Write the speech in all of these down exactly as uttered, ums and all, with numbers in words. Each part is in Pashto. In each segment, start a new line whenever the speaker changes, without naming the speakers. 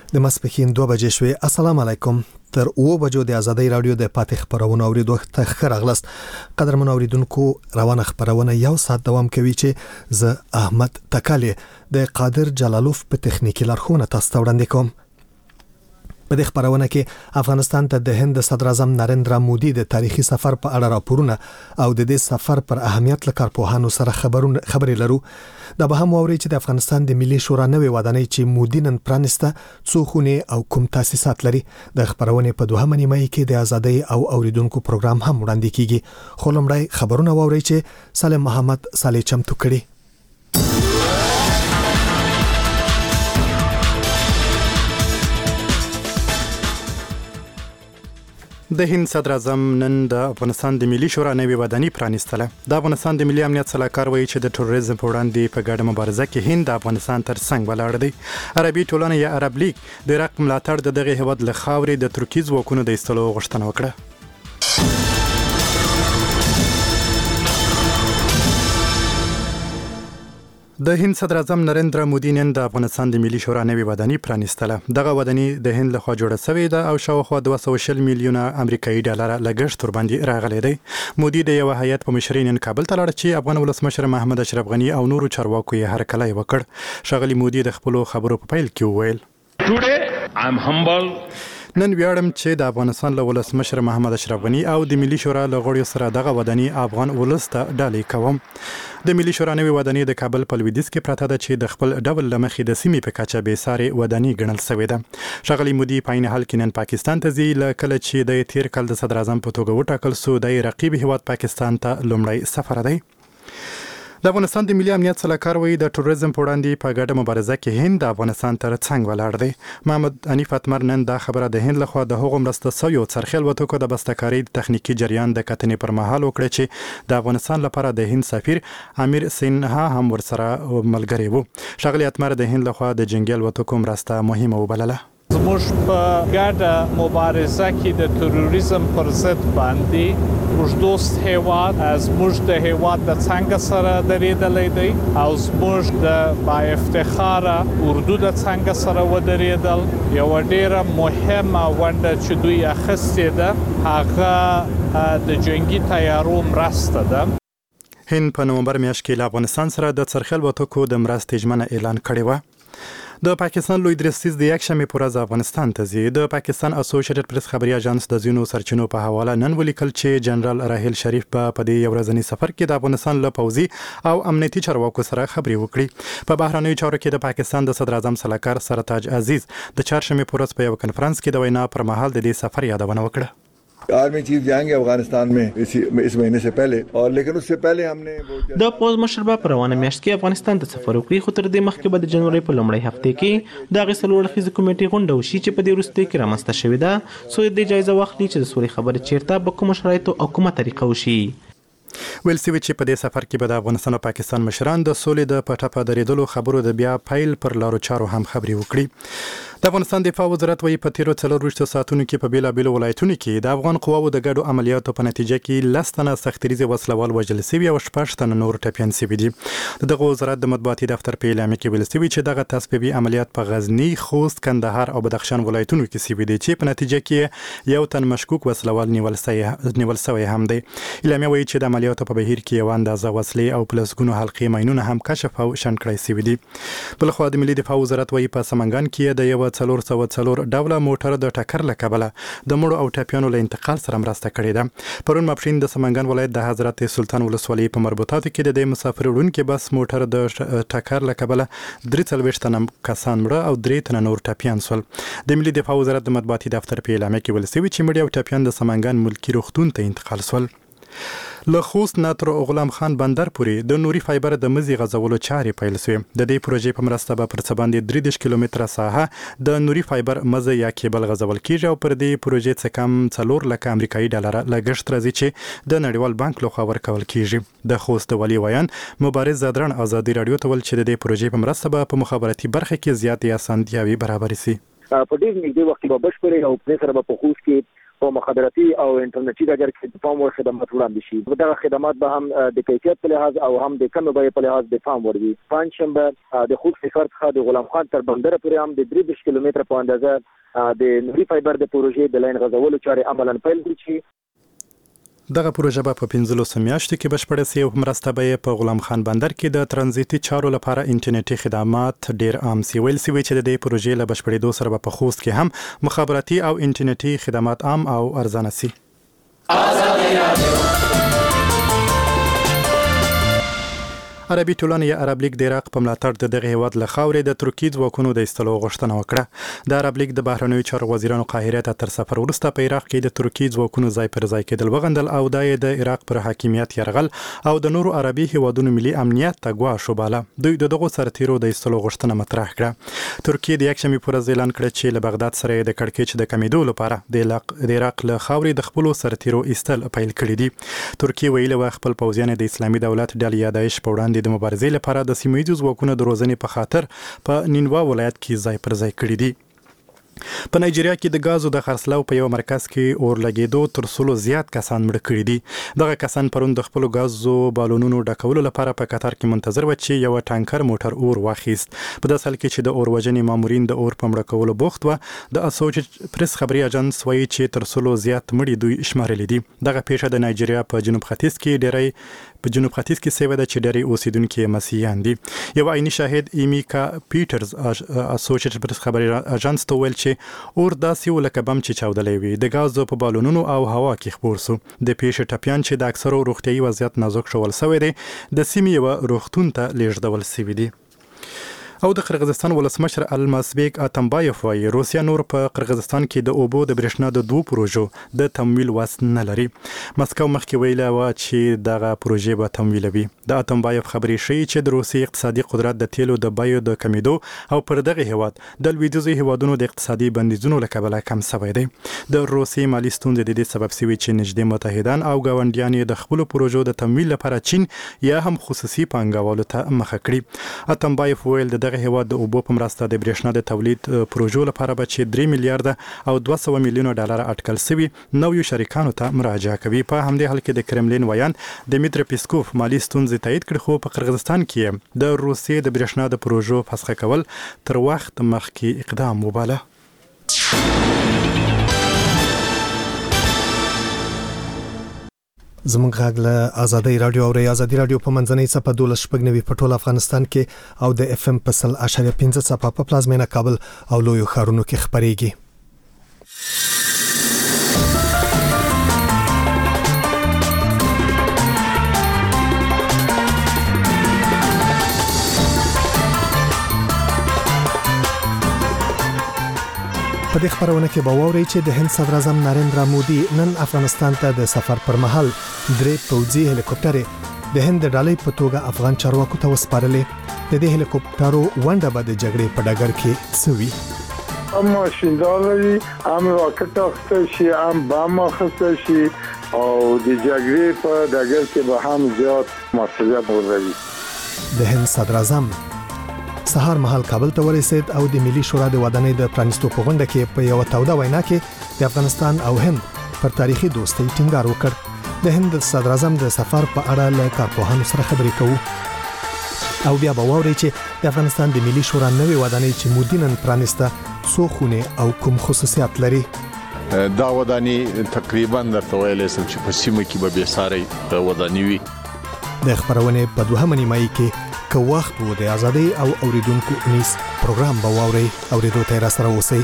د ماسپښین دوه بجې شوې. السلام علیکم. تر اوه بجو د ازادي رادیو د پاتې خبرونه اوریدو ته ښه راغلاست. قدرمن اوریدونکو، روانه خبرونه یو ساعت دوام کوي چې زه احمد تکالی د قادر جلالوف په تخنیکی لارښوونه تاسو ته وړاندې کوم. په دې خبرونه کې افغانستان ته د هند صدر اعظم نریندرا مودي د تاریخي سفر په اړه راپورونه او د دې سفر پر اهمیت له کارپوهانو سره خبرونه خبرې لرو. دا به هم واوري چې د افغانستان د ملي شورا نوې ودانۍ چې مودي نن پرانسته څو خونې او کوم تاسیسات لري. د خبرونه په دوهمه نیمه کې د ازادي او اوریدونکو پروګرام هم وړاندې کیږي. خو لومړی خبرونه واوري چې سالم محمد صالح چمتو کړي.
د هند صدر اعظم نن د افغانستان د ملي شورا نوې ودانۍ پرانیستله. د افغانستان د ملي امنیت سلاکار وایي چې د تروریزم په وړاندې په ګډه مبارزه کې هند د افغانستان تر څنګ ولاړ دی. عربي ټولنه یا عرب لیگ د عراق ملاتړ د دغه هیواد له خاورې د ترکیې ځواکونو د ایستلو غوښتنه وکړه. د هند صدر اعظم نریندرا مودي نن د افغانستان د ملي شورا نوې ودانۍ پرانیستله. دغه ودانۍ د هند لخوا جوړه شوې ده او شاوخوا دوه سوه شل میلیونه امریکایي ډالر لګښت ورباندې راغلی دی. مودي د یو هیئت په مشرۍ نن کابل ته لاړ چې افغان ولسمشر محمد اشرف غني او نورو چارواکو یې هرکلی وکړ. ښاغلي مودي د خپلو خبرو په پیل کې وویل:
Today I'm humble.
نن ویاړم چې د افغانستان له ولسمشر محمد اشرف غني او د ملي شورا له غړیو سره دغه ودانۍ افغان ولس ته ډالۍ کوم. د ملي شورا نوې ودانۍ د کابل په لویدیځ کې پراته ده چې د خپل ډول له مخې د سیمې په کچه بې سارې ودانۍ ګڼل شوې ده. ښاغلي مودي په عین حال کې نن پاکستان ته ځي. له کله چې د تیر کال د صدر اعظم په توګه وټاکل شو، د رقیب هیواد پاکستان ته لومړی سفر دی. د افغانستان د ملي امنیت سلاکار وایي د تروریزم په وړاندې په ګډه مبارزه کې هند د افغانستان تر څنګ ولاړ دی. محمد حنیف اتمر نن دا خبره د هند لخوا د هغو مرسته شویو څرخي الوتکو د بستهکارۍ تخنیکي جریان د کتنې پر مهال وکړه چې د افغانستان لپاره د هند سفیر امیر سینها هم ورسره ملګری وو. ښاغلي اتمر د هند لخوا د جنګي الوتکو مرسته مهمه وبلله.
زموږ په ګډه مبارزه کې د تروریزم پر ضد باندې موږ دوست هیواد زموږ د هیواد د څنګه سره درېدلی دی او زموږ د با افتخاره اردو د څنګه سره ودرېدل. یوه ډیره مهمه ونډه چې دوی اخیستې ده هغه د جنګي تیارو مرسته ده.
هند په نومبر میاشت کې له افغانستان سره د څرخي الوتکو د مرستې ژمنه اعلان کړې وه. د پاکستان لوی درستیز د یک شنبې پر ورځ افغانستان ته ځي. د پاکستان اسوسییټډ پریس خبري اژانس د ځینو سرچینو په حواله نن ولیکل چې جنرال راحیل شریف په پدې یو ورځنی سفر کې د افغانستان له پوځي او امنیتي چارواکو سره خبرې وکړي. په بهرنیو چارو کې د پاکستان د صدر اعظم سلاکار سرتاج عزیز د چهارشنبې پر ورځ په یو کنفرانس کې د وینا پر مهال د دې سفر یادونه وکړه.
Army chief जाएंगे अफगानिस्तान में इस इस महीने से पहले और लेकिन उससे पहले हमने
د پوز مشربه پر روانه میاشت کې افغانستان ته سفر وکړي. خو تر دې مخکې به د جنوري په لومړۍ هفته کې د غسل ورخیز کمیټې غونډه وشي چې په دې وروستي کې رامنځته شوې ده. سو د جایزه واخلي چې د سولې خبرې چیرته په کوم شرایطو او کومه طریقه وشي.
ویل سوي چې په دې سفر کې به د افغانستان او پاکستان مشران د سولې د پټه په درېدلو خبرو د بیا پیل پر لارو چارو هم خبرې وکړي. د افغانستان دفاع وزارت وایي په تیرو څلور ویشتو ساعتونو کې په بیلابیلو ولایتونو کې د افغان قواو د ګډو عملیاتو په نتیجه کې لس تنه سختریزې وسلوال وژل شوي او شپږ تنه نور ټپیان شوي دي. د دغه وزارت د مطبوعاتي دفتر په اعلامیه کې ویل شوي چې دغه تصفیوي عملیات په غزني، خوست، کندهار او بدخشان ولایتونو کې شوي دي چې په نتیجه کې یو تن مشکوک وسلوال نیول شوی نیول شوی هم دی. اعلامیه وایي چې د عملیاتو په بهیر کې یو اندازه وسلې او پلسګونو حلقې ماینونه هم کشف او شنډ کړای شوي دي. بلخوا د ملي دفاع وزارت وایي په سمنګان کې د یو څلور سوه څلور ډوله موټر د ټکر له کبله د مړو او ټپیانو له انتقال سره مرسته کړې ده. پرون ماپښین د سمنګان ولایت د حضرت سلطان ولسوالۍ په مربوطاتو کې د دې مسافر وړونکي بس موټر د ټکر له کبله درې څلوېښت تنه کسان مړه او درې تنه نور ټپیان شول. د ملي دفاع وزارت د مطبوعاتي دفتر په اعلامیه کې ویل شوي چې مړي او ټپیان د سمنګان ملکي روغتون ته انتقال شول. له خوست نه تر غلام خان بندر پورې د نوري فایبر د مزي غځولو چارې پیل شوې. د دې پروژې په مرسته به پر څه باندې درې دېرش کیلومتره ساحه د نوري فایبر مزه یا کیبل غځول کیږي او پر دې پروژې څه کم څلور لکه امریکایي ډالر لګښت راځي چې د نړیوال بانک لخوا ورکول کیږي. د خوست والي ویان مبارز زادران ازادي رادیو ته ول چې د دې پروژې په مرسته به په مخابراتي برخه کې زیاتې اسانتیاوي برابر شي.
په دې نږدې وخت کې به بشپړې او په سره به په خوست کې په مخابراتي او انټرنیټي ډګر کې د پام وړ خدمات وړاندې شي. دغه خدمات به هم د کیفیت په لحاظ او هم د کمې بیې په لحاظ د پام وړ وي. پنځشنبه د خوست ښار څخه د غلام خان تر بندر پورې هم د درې دېرش کیلومتره په اندازه د نوري فایبر د پروژې د لاین غځولو چارې عملاً پیل کړي.
دغه پروژه به په پنځلسو میاشتو کې بشپړه شي او مرسته به په غلام خان بندر کې د ترانزیتي چارو لپاره انټرنیټي خدمات ډیر عام شي. ویل شوی چې د دې پروژې له بشپړېدو سره په خوست کې هم مخابراتي او انټرنیټي خدمات عام او ارزانه شي. عربي ټولنې یا عرب لیگ د عراق په ملاتړ د دغه هیواد له خاورې د ترکیې ځواکونو د ایستلو غوښتنه وکړه. د عرب لیگ د بهرنیو چارو وزیرانو قاهره ته تر سفر وروسته په عراق کې د ترکیې ځواکونو ځای پر ځای کېدل وغندل او د عراق پر حاکمیت یرغل او د نورو عربي هیوادونو ملي امنیت ته ګواښ وباله. دوی د دغو سرتیرو د ایستلو غوښتنه مطرح کړه. ترکیې د یکشنبې پر ورځ اعلان کړ چې له بغداد سره د کړکېچ د کمیدو لپاره د عراق له خاورې د خپل سرتیرو ایستل پیل کړی دي. ترکیې ویلي و خپل پوځیان د اسلامي دولت ډلې یا داعش په وړاندې د مبارزې لپاره د سیمه ییزو ځواکونو د روزنې په خاطر په نینوا ولایت کې ځای پر ځای کړی دي. په نایجیریا کې د غازو د خرڅلاو په یو مرکز کې اور لګیدو تر سلو زیات کسان مړ کړي دي. دغه کسان پرون د خپل غازو بالونونو ډکولو لپاره په قطر کې منتظر و چې یو ټانکر موټر اور واخیست. په داسې حال کې چې د اور وژنې مامورین د اور په مړ کولو بوخت و. د اسوسییټډ پریس خبري اژانس وایي چې تر سلو زیات مړي دوی شمارلي دي. دغه پیښه د نایجیریا په جنوب ختیځ کې ډېری په جنوب ختیځ کې سیوه د چډری اوسیدونکو مسیحیان دي. یو عیني شاهد ایمیکا پیټرز اسوسییټډ پریس خبري اژانس ته ویل چې اور داسې ولکه بم چې چاودلې وي د غازو په بالونونو او هوا کې خپور سو. د پیښې ټپیان چې د اکثرو روغتيایي وضعیت نازک شول سوی دی د سیمې یو روغتون ته لیږدول شوی دی. او د قرغیزستان ولسمشر المازبیک اتمبایف وايي روسیا نور په قرغیزستان کې د اوبو د برېښنا د دوه پروژو د تمویل وس نه لري. مسکو مخکې ویله و چې دغه پروژې به تمویلوي. د اتمبایف خبري شي چې د روسي اقتصادي قدرت د تیلو د بیو د کمیدو او پر دغه هیواد د لویدیځو هیوادونو د اقتصادي بندیزونو له کبله کم شوی دی. د روسي مالی ستونزې د دې سبب شوي چې نږدې متحدان او ګاونډیان د خپل پروژو د تمویل لپاره چین یا هم خصوصي پانګوالو ته مخه کړي. اتمبایف ویل د دغه هیواد د اوبو په مرسته د برېښنا د تولید پروژو لپاره به چې درې میلیارډ او دوه سوه میلیونه ډالر اټکل شوي نویو شریکانو ته مراجعه کوي. په همدې حال کې د کرملین ویان دمیتری پیسکوف مالی ستونزې تایید کړي خو په قرغیزستان کې د روسیې د برېښنا د پروژو فسخ کول تر وخت مخکې اقدام وباله.
زمونږ غږ له آزادۍ رادیو او آزادۍ رادیو په منځنۍ څپه دولس شپږ نوي په ټول افغانستان کې او د اف ام په سل اشاریه پنځه څپه په پلازمینه کابل او لویو ښارونو کې خپرېږي. په دې خبرونه کې به واورئ چې د هند صدر اعظم نریندرا مودي نن افغانستان ته د سفر پر مهال درې پوځي هلیکوپټرې د هند د ډالۍ په توګه افغان چارواکو ته وسپارلې. د دې هلیکوپټرو ونډه به د جګړې په ډګر کې څه وي؟
هم ماشیندار لري، هم راکټ اخیستی شي، هم بم اخیستی شي او د جګړې په ډګر کې به هم زیات مسؤلیت ولري.
د هند صدر اعظم سهار مهال کابل ته ورسید او د ملي شورا د ودانۍ د پرانیستو په غونډه کې په یو توده وینا کې د افغانستان او هند پر تاریخي دوستۍ ټینګار وکړ. د هند صدر اعظم د سفر په اړه له کارپوهانو سره خبرې کوو. او بیا به واورئ چې د افغانستان د ملي شورا نوې ودانۍ چې مودي نن پرانیسته څو خونې او کوم خصوصیات لري.
دا ودانۍ تقریبا درته ویلی سم چې په سیمه کې به بېساری ودانۍ وي.
د خبرونې په دوهمه نیمایي کې که وخت وو د آزادۍ او اوریدونکو انیس پروګرام به واورئ. اوریدو ته را سره اوسئ.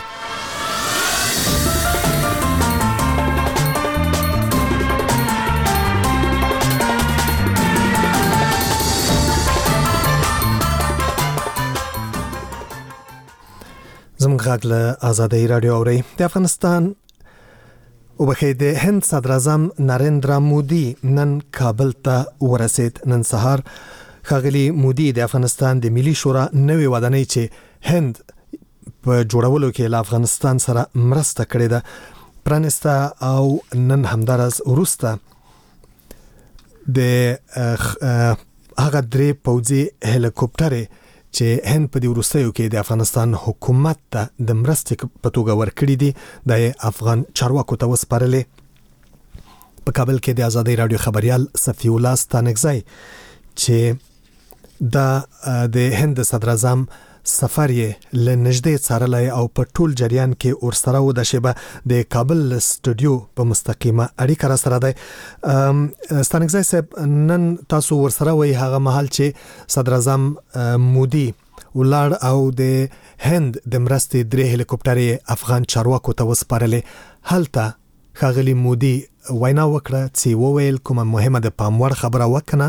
زموږ غږ له آزادۍ رادیو اورئ. د افغانستان او بخیر د هند صدر اعظم نریندرا مودي نن کابل ته ورسید. نن سهار ښاغلي مودي د افغانستان د ملي شورا نوې ودانۍ چې هند په جوړولو کې له افغانستان سره مرسته کړې ده پرانسته او نن همدارس وروسته د هغه درې پوځي هلیکوپټرې چې هند په دې وروستیو کې د افغانستان حکومت ته د مرستې په توګه ورکړي دي د افغان چارواکو ته وسپارلې. په کابل کې د آزادۍ رادیو خبريال صفي الله ستانکزی چې د د هند صدر اعظم سفر یې لنږدې څارلای او په ټول جریان کې ورسره و د شبه د کابل سټوډیو په مستقیمه اړیکه را سره ده. ستانکزی صاحب نن تاسو ورسره وای هغه محل چې صدر اعظم مودي ولړ او د هند د مرستې درې هلیکوپټرې افغان چارواکو ته وسپارلې. هلته ښاغلي مودي وینا وکړه چې وویل کومه مهمه د پاموړ خبره وکنه.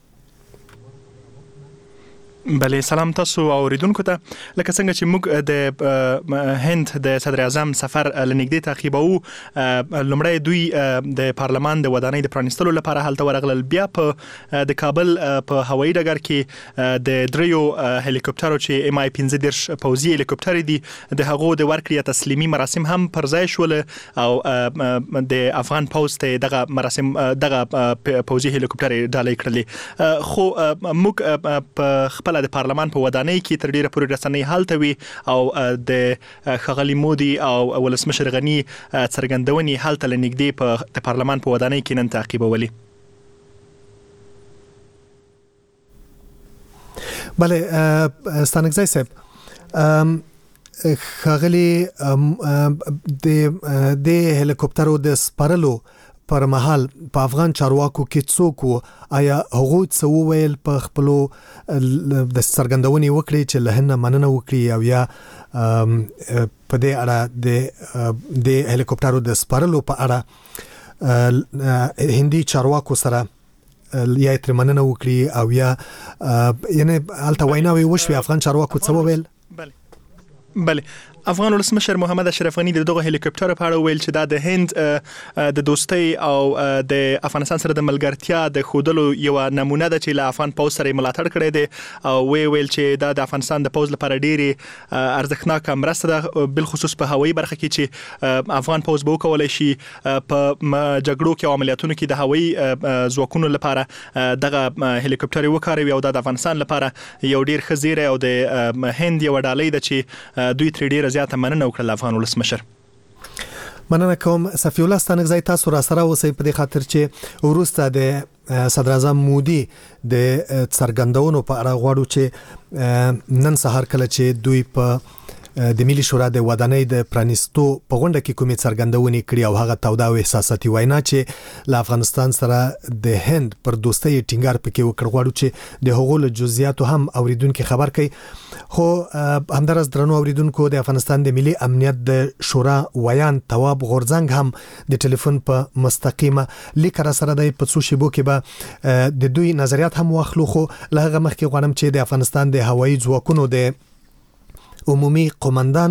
بله سلام تاسو اوریدونکو ته. لکه څنګه چې موږ د هند د صدر اعظم سفر لنږدې تعقیبو، لومړی دوی د پارلمان د ودانۍ د پرانیستلو لپاره هلته ورغلل، بیا په د کابل په هوایي ډګر کې د دریو هلیکوپټرو چې ام آی پنځه دېرش پوځي هلیکوپټر دي د هغو د ورکړې تسلیمي مراسم هم پر ځای شول او د افغان پوځ ته دغه مراسم دغه پوځي هلیکوپټر ډالۍ کړلې. خو موږ په خپل د پارلمان په ودانۍ کې تر ډیره پورې رسنۍ هلته وي او د ښاغلي مودي او ولسمشر غني څرګندونې هلته لنږدې په د پارلمان په ودانۍ کې نن تعقیبولې.
بله ستانکزی صاحب، ښاغلي د د هلیکوپټرو د سپارلو پر مهال په افغان چارواکو کې څوک وو؟ آیا هغوی څه وویل په خپلو د څرګندونې وکړي چې له هند مننه وکړي او یا په دې اړه د د هلیکوپټرو د سپارلو په اړه هندي چارواکو سره یا تر مننه وکړي او یا یعنی هلته ویناوې وشوې افغان چارواکو څه وویل؟
بله بله افغان ولسمشر محمد اشرف غني دغه هلیکوپټر په اړه ویل چې دا د هند د دوستۍ او د افغانستان سره د ملګرتیا د خودلو یو نمونه ده چې له افغان پوځ سره ملاتړ کړی دی او وی ویل چې دا د افغانستان د پوځ لپاره ډېری ارزښتناک مرسته ده، بل خصوص په هوایي برخه کې چې افغان پوځ به وکولای شي په جګړو کې او عملیاتونو کې د هوایي ځواکونو لپاره دغه هلیکوپټر وکاروي او دا د افغانستان لپاره یو ډېر ښه زیری او د هند یو ډالۍ ده چې دوی ترې ډېره زیاته مننه وکړه افغان ولسمشر.
مننه کوم صفي الله ستانکزی، تاسو را سره اوسئ په دې خاطر چې وروسته د صدر اعظم مودي د څرګندونو په اړه غواړو چې نن سهار کله چې دوی په د ملي شورا د ودانۍ د پرانیستو په غونډه کې کومې څرګندونې کړې او هغه توده او احساساتي وینا چې له افغانستان سره د هند پر دوستۍ ټینګار پکې وکړ، غواړو چې د هغو له جزئیاتو هم اوریدونکو خبر کړي. خو همدارس درنو اوریدونکو، د افغانستان د ملي امنیت د شورا ویان تواب غورځنګ هم د ټلیفون په مستقیمه لیک را سره د په څو شیبو کې به د دوی نظریات هم واخلو. خو له هغه مخکې غواړم چې د افغانستان د هوایي ځواکونو د عمومي قومندان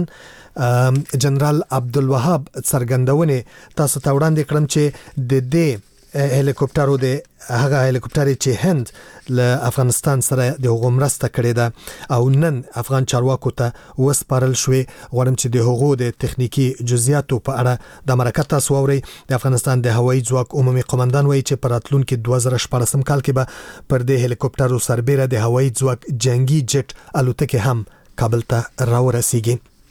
جنرال عبدالوهاب څرګندونې تاسو ته وړاندې کړم چې د دې هلیکوپټرو د هغه هلیکوپټر چې هند له افغانستان سره د هغو مرسته کړې ده او نن افغان چارواکو ته وسپارل شوې. غواړم چې د هغو د تخنیکی جزئیاتو په اړه د مرکه تاسو اورئ. د افغانستان د هوایي ځواک عمومي قومندان وایي چې په راتلونکي دوه زره شپاړسم کال کې به پر دې هلیکوپټرو سربېره د هوایي ځواک جنگي جټ الوتکې هم کابل ته راورسیږي.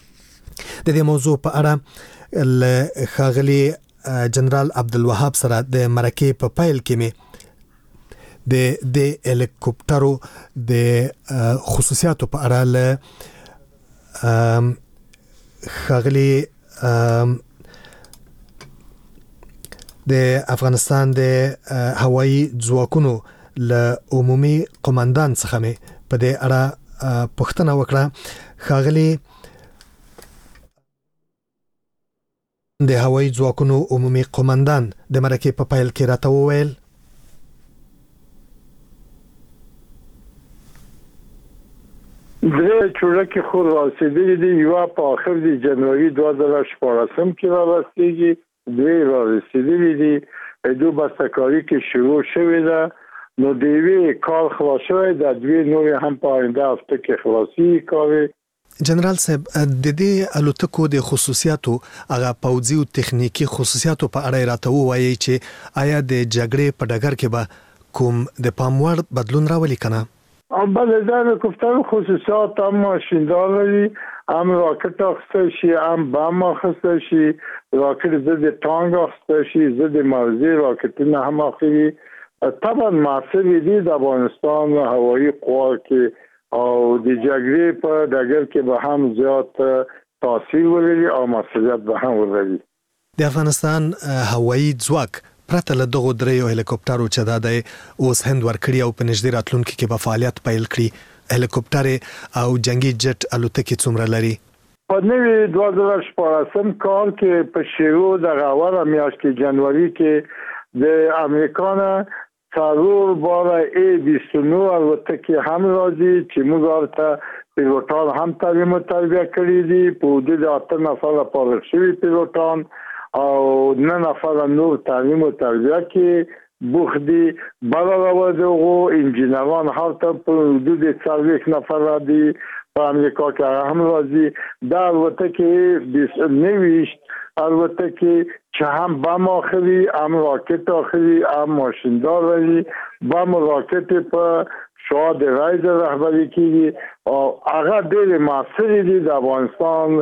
د دې موضوع په اړه ل ښاغلي جنرال عبدالوهاب سره د مرکې په پیل کې مې د د هلیکوپټرو د خصوصیاتو په اړه ل ښاغلي د افغانستان د هوایي ځواکونو ل عمومي قومندان څخه مې په دې اړه پوښتنه وکړه. ښاغلي د هوایي ځواکونو عمومي قومندان د مرکې په پیل کې راته وویل
درې چورکې خو راسېدلې دي، یوه په آخر د جنوري دوه زره شپاړسم کې رارسېږي، دوی رارسېدلې دي، دو بسته‌کاري کې شروع شوې ده، نو د یوې کال خلاص شوی، د دوی نورې هم په آینده هفته کې خلاصي کوي.
جنرال صاحب، د دې الوتکو د خصوصیاتو هغه پوځي او تخنیکی خصوصیاتو په اړه راته ووایي چې آیا د جګړې په ډګر کې به کوم د پام وړ بدلون راولي کنه؟
بله در هلیکوپتر خصوصیات هم ماشیندار داری، هم راکت آخسته شی، هم بم آخسته شی، راکت ضد تانک آخسته شی، ضد موضع راکتین هم آخری. طبعا محصولی دی در افغانستان هوایی قوا که او د جګړې په ډګر کې به هم زیات تاثیر ولري او مسؤلیت به هم ولري.
د افغانستان هوایی ځواک پرته له دغو دریو هلیکوپټرو چې دا دی اوس هند ورکړي او په نږدې راتلونکي کې به فعالیت پیل کړي، هلیکوپټر او جنگي جټ الوتکې څومره لري؟
په نوي دوه زره شپاړسم کال کې په شروع د اوله میاشت کې جنوري کې د امریکا نه څلور باره ای بیست و نه الوتکې هم راځي چې موږ ورته پیلوټان هم تعلیم او تربیه کړي دي. په حدود اته نفره فارغ شوي پیلوټان او نه نفره نور تعلیم او تربیه کې بوخت دي. بل راوځو انجینران هلته په حدود څلوېښت نفره دي په امریکا کې هم راځي. دا الوتکې بیست و نه الوتکې چې هم بم آخری، هم راکت آخری، هم ماشیندار ولی بم راکت په شاد رایز رهبری کیږي او هغه ډېر موثر دي. د افغانستان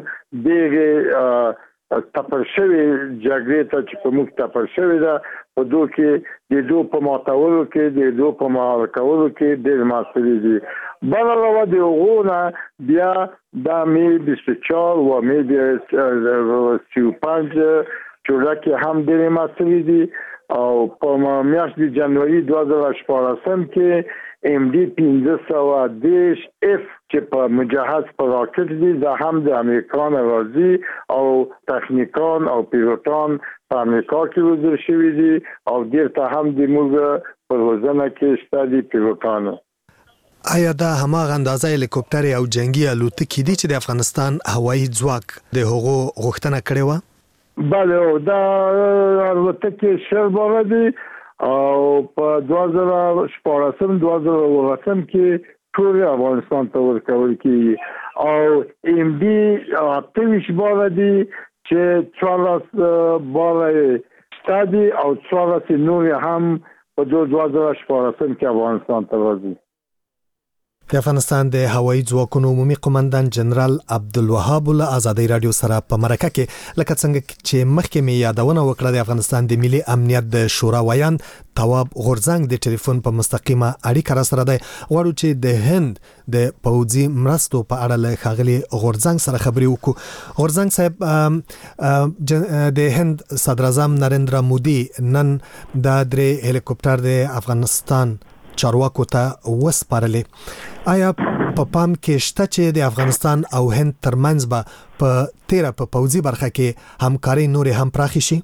ډېر تپر شوی جګړې ته چې په موږ تپر شوی ده په دوه کې د دوه په ماتولو کې د دوه په معرکولو کې ډېر موثر دي. بل علاوه د هغونه بیا د می بیست و چهار و می سی و پنج چورکې هم ډېر موثر دي او په میاشت د جنوري دوه زره شپاړسم کې ام ډي پنځه سوه دېرش اف چې په مجهز په راکټ دي دا هم د امریکا نه راځي او تخنیکان او پیلوټان په امریکا کې روزل شوي دي او ډېر ته هم د موږ په روزنه کې شته دي پیلوټان.
آیا دا هماغه اندازه هلیکوپټر او جنگي الوتکې دي چې د افغانستان هوایی ځواک د هغو غوښتنه کړې وه؟
بله دا الوتکې شل باره دي او په دوه زره شپاړسم دوه زره اوولسم کې ټول افغانستان ته ورکول کېږي او ام ډي اته ویشت باره دي چې څوارلس باره شته دي او څوارلس نور هم په دوه زره شپاړسم کې افغانستان ته راځي.
د افغانستان د هوایی ځواکونو عمومي قومندان جنرال عبدالوهاب له ازادي رادیو سره په مرکه کې لکه څنګه چې مخکې مې یادونه وکړه د افغانستان د ملي امنیت د شورا ویان تواب غورځنګ د ټلیفون په مستقیمه اړیکه را سره دی. غواړو چې د هند د پوځي مرستو په اړه له ښاغلي غورځنګ سره خبرې وکړو. غورځنګ صاحب، د هند صدر اعظم نریندرا مودي نن د درې هلیکوپټر د افغانستان چارواکو ته وسپارلې. آیا په پام کې شته چې د افغانستان او هند ترمنځ به په تیره په پوځي برخه کې همکاري نورې هم پراخې شي؟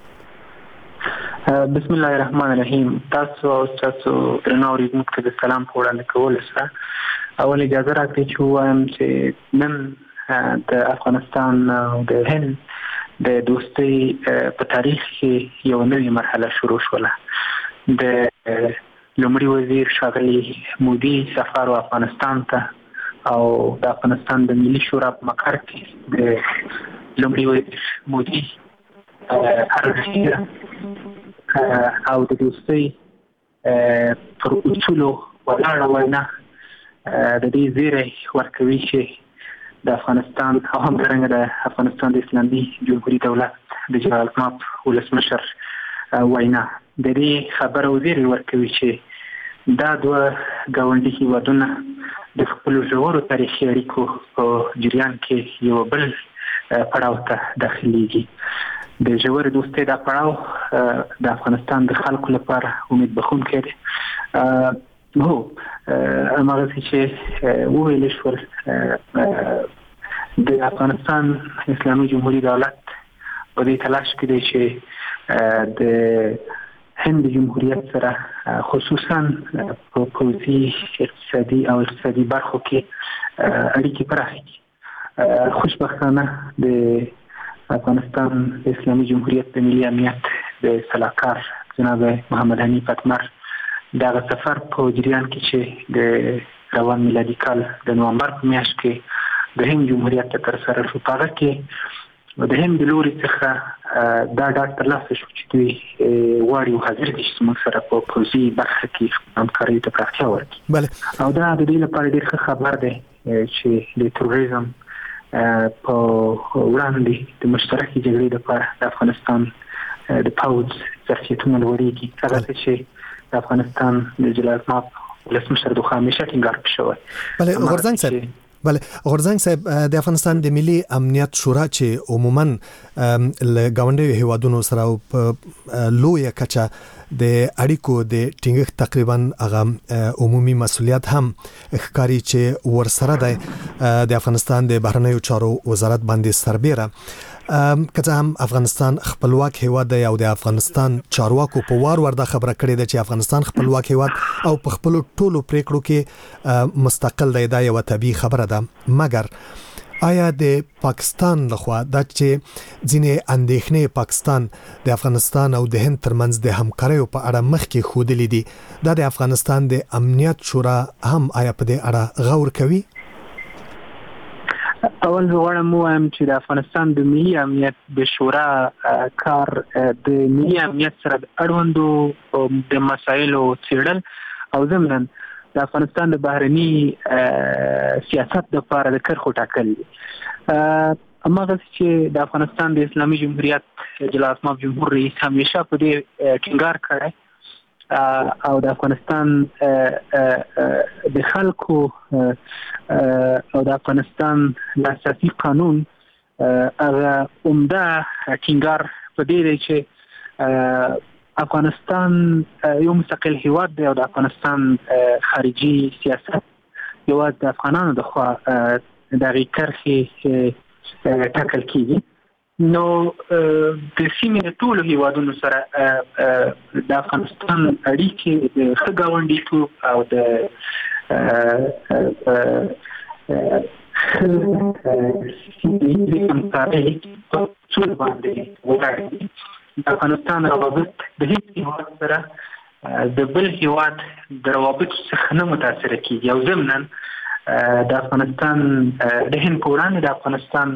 بسم الله الرحمن الرحیم. تاسو او تاسو درنو اوریدونکو ته د سلام په وړاندې کولو سره اول اجازه راکړئ چې وایم چې نن د افغانستان او د هند د دوستۍ په تاریخ کې یو نوې مرحله شروع شوله. د لومړي وزیر ښاغلي مودي سفر افغانستان ته او د افغانستان د ملي شورا په مقر کې د لومړي وزیر مودي هر او د دوستۍ پر اصولو ولاړه وینا د دې زیری ورکوي چې د افغانستان او همدارنګه د افغانستان د اسلامي جمهوري دولت د جلال آباد ولسمشر وینا د دې خبره وزیر ورکوي چې دا دوه ګاونډي هیوادونه د خپلو ژورو تاریخي اړیکو په جریان کې یو بل پړاو ته داخليږي. د ژورې دوستۍ دا پړاو د افغانستان د خلکو لپاره امید بخښونکی دی. هو هماغسې چې وویل شول د افغانستان اسلامي جمهوري دولت په دې تلاش کې دی چې د هند جمهوریت سره خصوصا په پوځي اقتصادي او اقتصادي برخو کې اړیکې پراخې کړي. خوشبختانه د افغانستان اسلامي جمهوریت د ملي امنیت د سلاکار جناب محمد حنیف اتمر دغه سفر په جریان کې چې د روان میلادي کال د نوامبر په میاشت کې د هند جمهوریت ته ترسره شو. په هغه کې د هند لوري څخه دا ډاټ ترلاسه شو چې دوی غواړي او حاضر دي چې موږ سره په پوزي برخه کې همکاري ته پراختیا ورکړي.
بله
او دا د دې لپاره ډېر ښه خبر دی چې د تروریزم په وړاندې د مشترکې جګړې لپاره د افغانستان د پوځ ظرفیتونه لوړېږي. هغه څه چې د افغانستان د جلال آباد ولسمشر دوه همیشه ټینګار شوی.
بله غورځنګ صاحب بله غورځنګ صاحب د افغانستان د ملي امنیت شورا چې عموما له ګاونډیو هیوادونو سره په لویه کچه د اړیکو د ټینګښت تقریبا هغه عمومي مسولیت هم ښکاري چې ورسره د د افغانستان د بهرنیو چارو وزارت باندې سربېره که هم افغانستان خپلواک هیواد دی او د افغانستان چارواکو په وار ور د خبره کړې ده چې افغانستان خپلواک هیواد او په خپل ټولو پریکړو کې مستقل دی. دا یو طبيعي خبره ده، مګر آیا د پاکستان لخوا د چې ځینې اندېښنې پاکستان د افغانستان او د هند ترمنځ د همکاریو په اړه مخکې ښودلې دي، دا د افغانستان د امنیت شورا هم آیا په دې اړه غور کوي؟
اول زه غواړم ووایم چې د افغانستان د ملي امنیت د شورا کار د ملي امنیت سره د اړوندو د مسایلو څېړل او ضمناً د افغانستان د بهرني سیاست لپاره د کرښو ټاکل دي. هماغسې چې د افغانستان د اسلامي جمهوریت جلال آباد جمهور رئیس همیشه په دې ټینګار کړی او د افغانستان د خلکو او د افغانستان د اساسي قانون هغه عمده ټینګار په دې دی چې افغانستان یو مستقل هیواد دی او د افغانستان خارجي سیاست یوازې د افغانانو د خوا د هغې کرښې ټاکل کېږي. نو د سیمې د ټولو هیوادونو سره د افغانستان اړیکې د ښه ګاونډیتوب او د ښه همکارۍ په اصول باندې ولاړ دي. د افغانستان روابط د هیڅ هیواد سره د بل هیواد د روابطو څخه نه متاثره کېږي او ضمناً د افغانستان د هند په وړاندې د افغانستان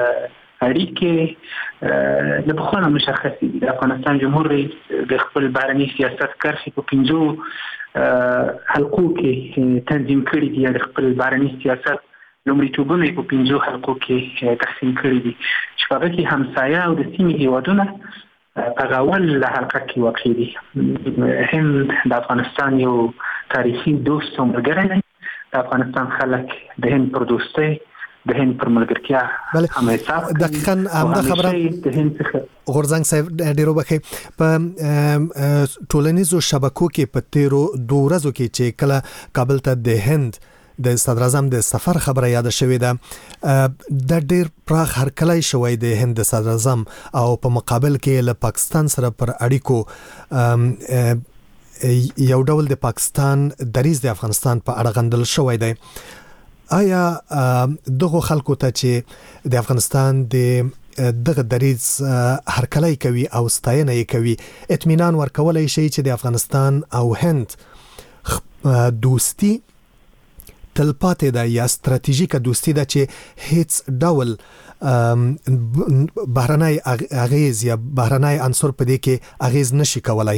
اړیکې د پخوا نه مشخصې دي. د افغانستان جمهور رئیس د خپل بهرني سیاست کرښې په پنځو حلقو کې تنظیم کړي دي. د خپل بهرني سیاست لومړیتوبونه یې په پنځو حلقو کې تقسیم کړي دي چې په هغه کې همسایه او د سیمې هیوادونه په هغه اوله حلقه کې واقع دي. هند د افغانستان یو تاریخي دوست او ملګری دی. د افغانستان خلک د هند پر دوستۍ د هند پر ملګرتیا هم حساب کوي.
دقیقاً همدا خبره غورځنګ صاحب ډېرو بخې په ټولنیزو شبکو کې په تیرو دوه ورځو کې چې کله کابل ته د هند د صدر اعظم د سفر خبره یاد شوې ده، د ډېر پراخ هرکلی شوی د هند د صدر اعظم او په مقابل کې له پاکستان سره پر اړیکو یو ډول د پاکستان دریځ د افغانستان په اړه غندل شوی دی. آیا دغه خلکو ته چې د افغانستان د دغه دریځ هرکلی کوي او ستاینه یې کوي اطمینان ورکولای شي چې د افغانستان او هند دوستی تلپاتې ده یا ستراتیژیکه دوستی ده چې هیڅ ډول بهرنی اغیز یا بهرنی عنصر په دې کې اغیز نشي کولای؟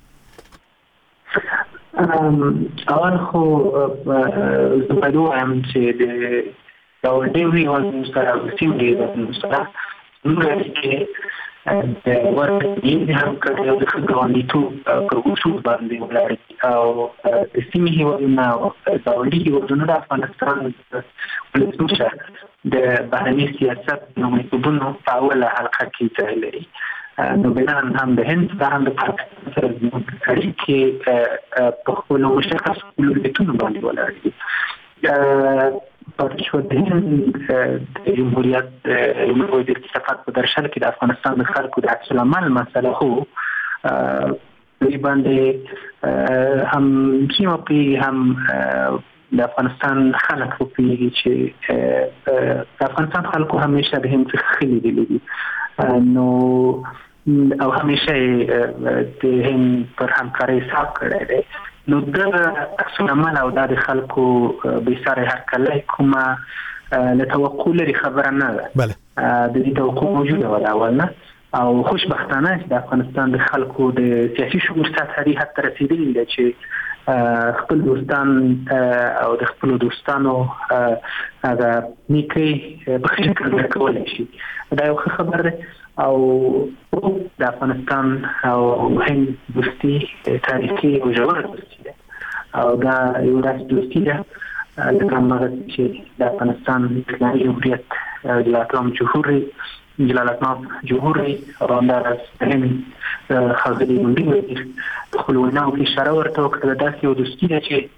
اول خو زه باید ووایم چې د ګاونډیو هیوادونو سره او سیمې هیوادونو سره زموږ اړیکې د ورته همکارۍ او د ښه ګاونډیتوب پر اصول باندې ولاړ دي او د سیمې هیوادونه او ګاونډي هیوادونه د افغانستان ولسمشر د بهرني سیاست لومړیتوبونو په اوله حلقه کې ځای لري. نو بنان هم د هند سره هم د پاکستان سره زموږ اړیکې په خپلو مشخصو لومړیتونو باندې ولاړ دي. پاتې شوه د هند د جمهوریت لومړي وزیر کثافت په درشل کې د افغانستان د خلکو د عکس العمل مسله خو دوی باندې هم سیمه پوهېږي هم د افغانستان خلک پوهېږي چې د افغانستان خلکو همیشه د هند څخه ښه لیدلي دي نو او همیشه د هند پر همکارۍ حساب کړی دی. نو دغه عکس العمل او دا د خلکو بېساری هرکلی کومه له توقع لري خبره نه ده.
بله
د دې توقع موجوده ولا اولنه او خوشبختانه چې د افغانستان د خلکو د سیاسي شعور سطح دې حتی رسیدلی دی چې خپل دوستان او د خپل دوستانو هغه نیکي په خیر کولای شي. دا یو خبر ده او د افغانستان او هند دوستي تاریخي او ژوره دوستي ده او دا یو داسې دوستي ده لکه هغه چې د افغانستان اسلامي جمهوریت جلالتمآب جمهوری جلالتمآب جمهوری او همداراز هند ښاغلي ملي وزیر په خپلو ویناوو کې اشاره ورته وکړه داسې یو دوستي ده چې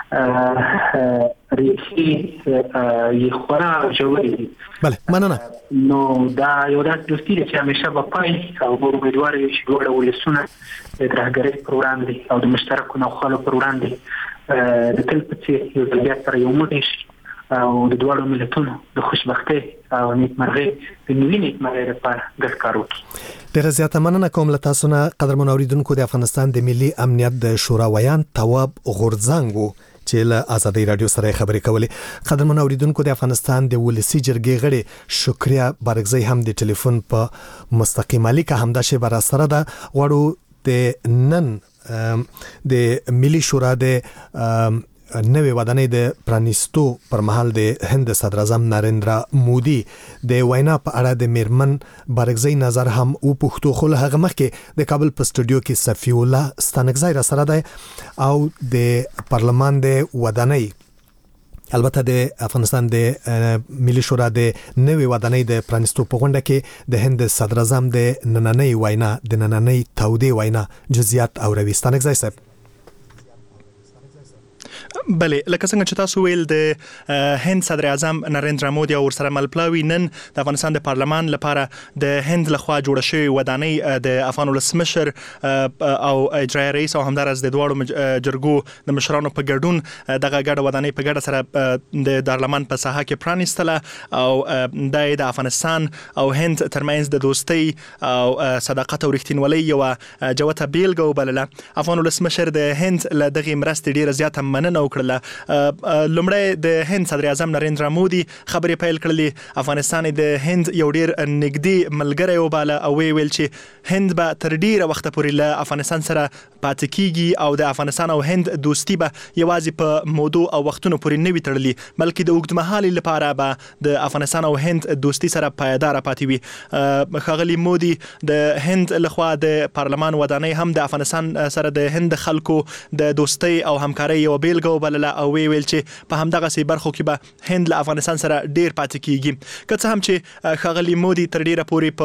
ریښې یې خورا ژورې دي.
بله مننه.
نو دا یو داسې دوستي ده چې همیشه به پای او به امیدوار یو چې دواړه ولسونه د ترهګرۍ پر وړاندې او د مشترکو نوښالو پر وړاندې د تل په څېر یو ځل بیا سره یو موټی شي او د دواړو ملتونو د خوشبختۍ او نیکمرغۍ د نوي نیکمرغۍ لپاره ګډ کار وکړي.
ډیره زیاته مننه کوم له تاسو نه قدرمن اوریدونکو. د افغانستان د ملي امنیت د شورا ویان تواب غورځنګ چې له آزادۍ رادیو سره خبرې کولې. قدرمن اوریدونکو د افغانستان د ولسی جرګې غړي شکریا بارګزی هم د ټلیفون په مستقیمه لیکه همدا شی بر سره ده غواړو د نن د ملي شورا د نوې ودانۍ د پرانیستو پر مهال د هند صدر اعظم نریندرا مودي د وینا په اړه د میرمن بارګزی نظر هم او پښتو خو له هغه مخکې د کابل په سټوډیو کې صفی الله ستانکزی را سره ده او د پارلمان د ودانۍ البته د افغانستان د ملي شورا د نوې ودانۍ د پرانیستو په غونډه کې د هند صدر اعظم د نننۍ وینا د نننۍ تودې وینا جزئیات او روي ستانکزی صاحب.
بله لکه څنګه چې تاسو ویل د هند صدر اعظم نریندرا مودي او ورسره ملپلاوي نن د افغانستان د پارلمان لپاره د هند لخوا جوړه شوې ودانۍ د افغان ولسمشر او اجرایي رئیس او همدارس د دواړو جرګو د مشرانو په ګډون دغه ګډه ودانۍ په ګډه سره د پارلمان په ساحه کې پرانیستله او د افغانستان او هند ترمنځ د دوستۍ او صداقت او رښتینولۍ یو جوته بیلګه وبلله. افغان ولسمشر د هند له دغه مرستې ډیره زیاته مننه وکړه. لومړی د هند صدر اعظم نریندرا مودي خبرې پیل کړلې. افغانستان د هند یو ډیر نږدې ملګری وباله او ویل چې هند به تر ډیره وخت پورې له افغانستان سره پاتې کیږي او د افغانستان او هند دوستي به یوازې په مودو او وختونو پورې نه وي تړلې بلکې د اوږدمهالي لپاره به د افغانستان او هند دوستي سره پایدار پاتې وي. ښاغلي مودي د هند لخوا د پارلمان ودانۍ هم د افغانستان سره د هند خلکو د دوستۍ او همکارۍ یو بیلګه وبلله او ویل چې په همدغه سي برخو کې به هند له افغانستان سره ډیر پاتې کیږي. که څه هم چې ښاغلي مودي تر ډیره پورې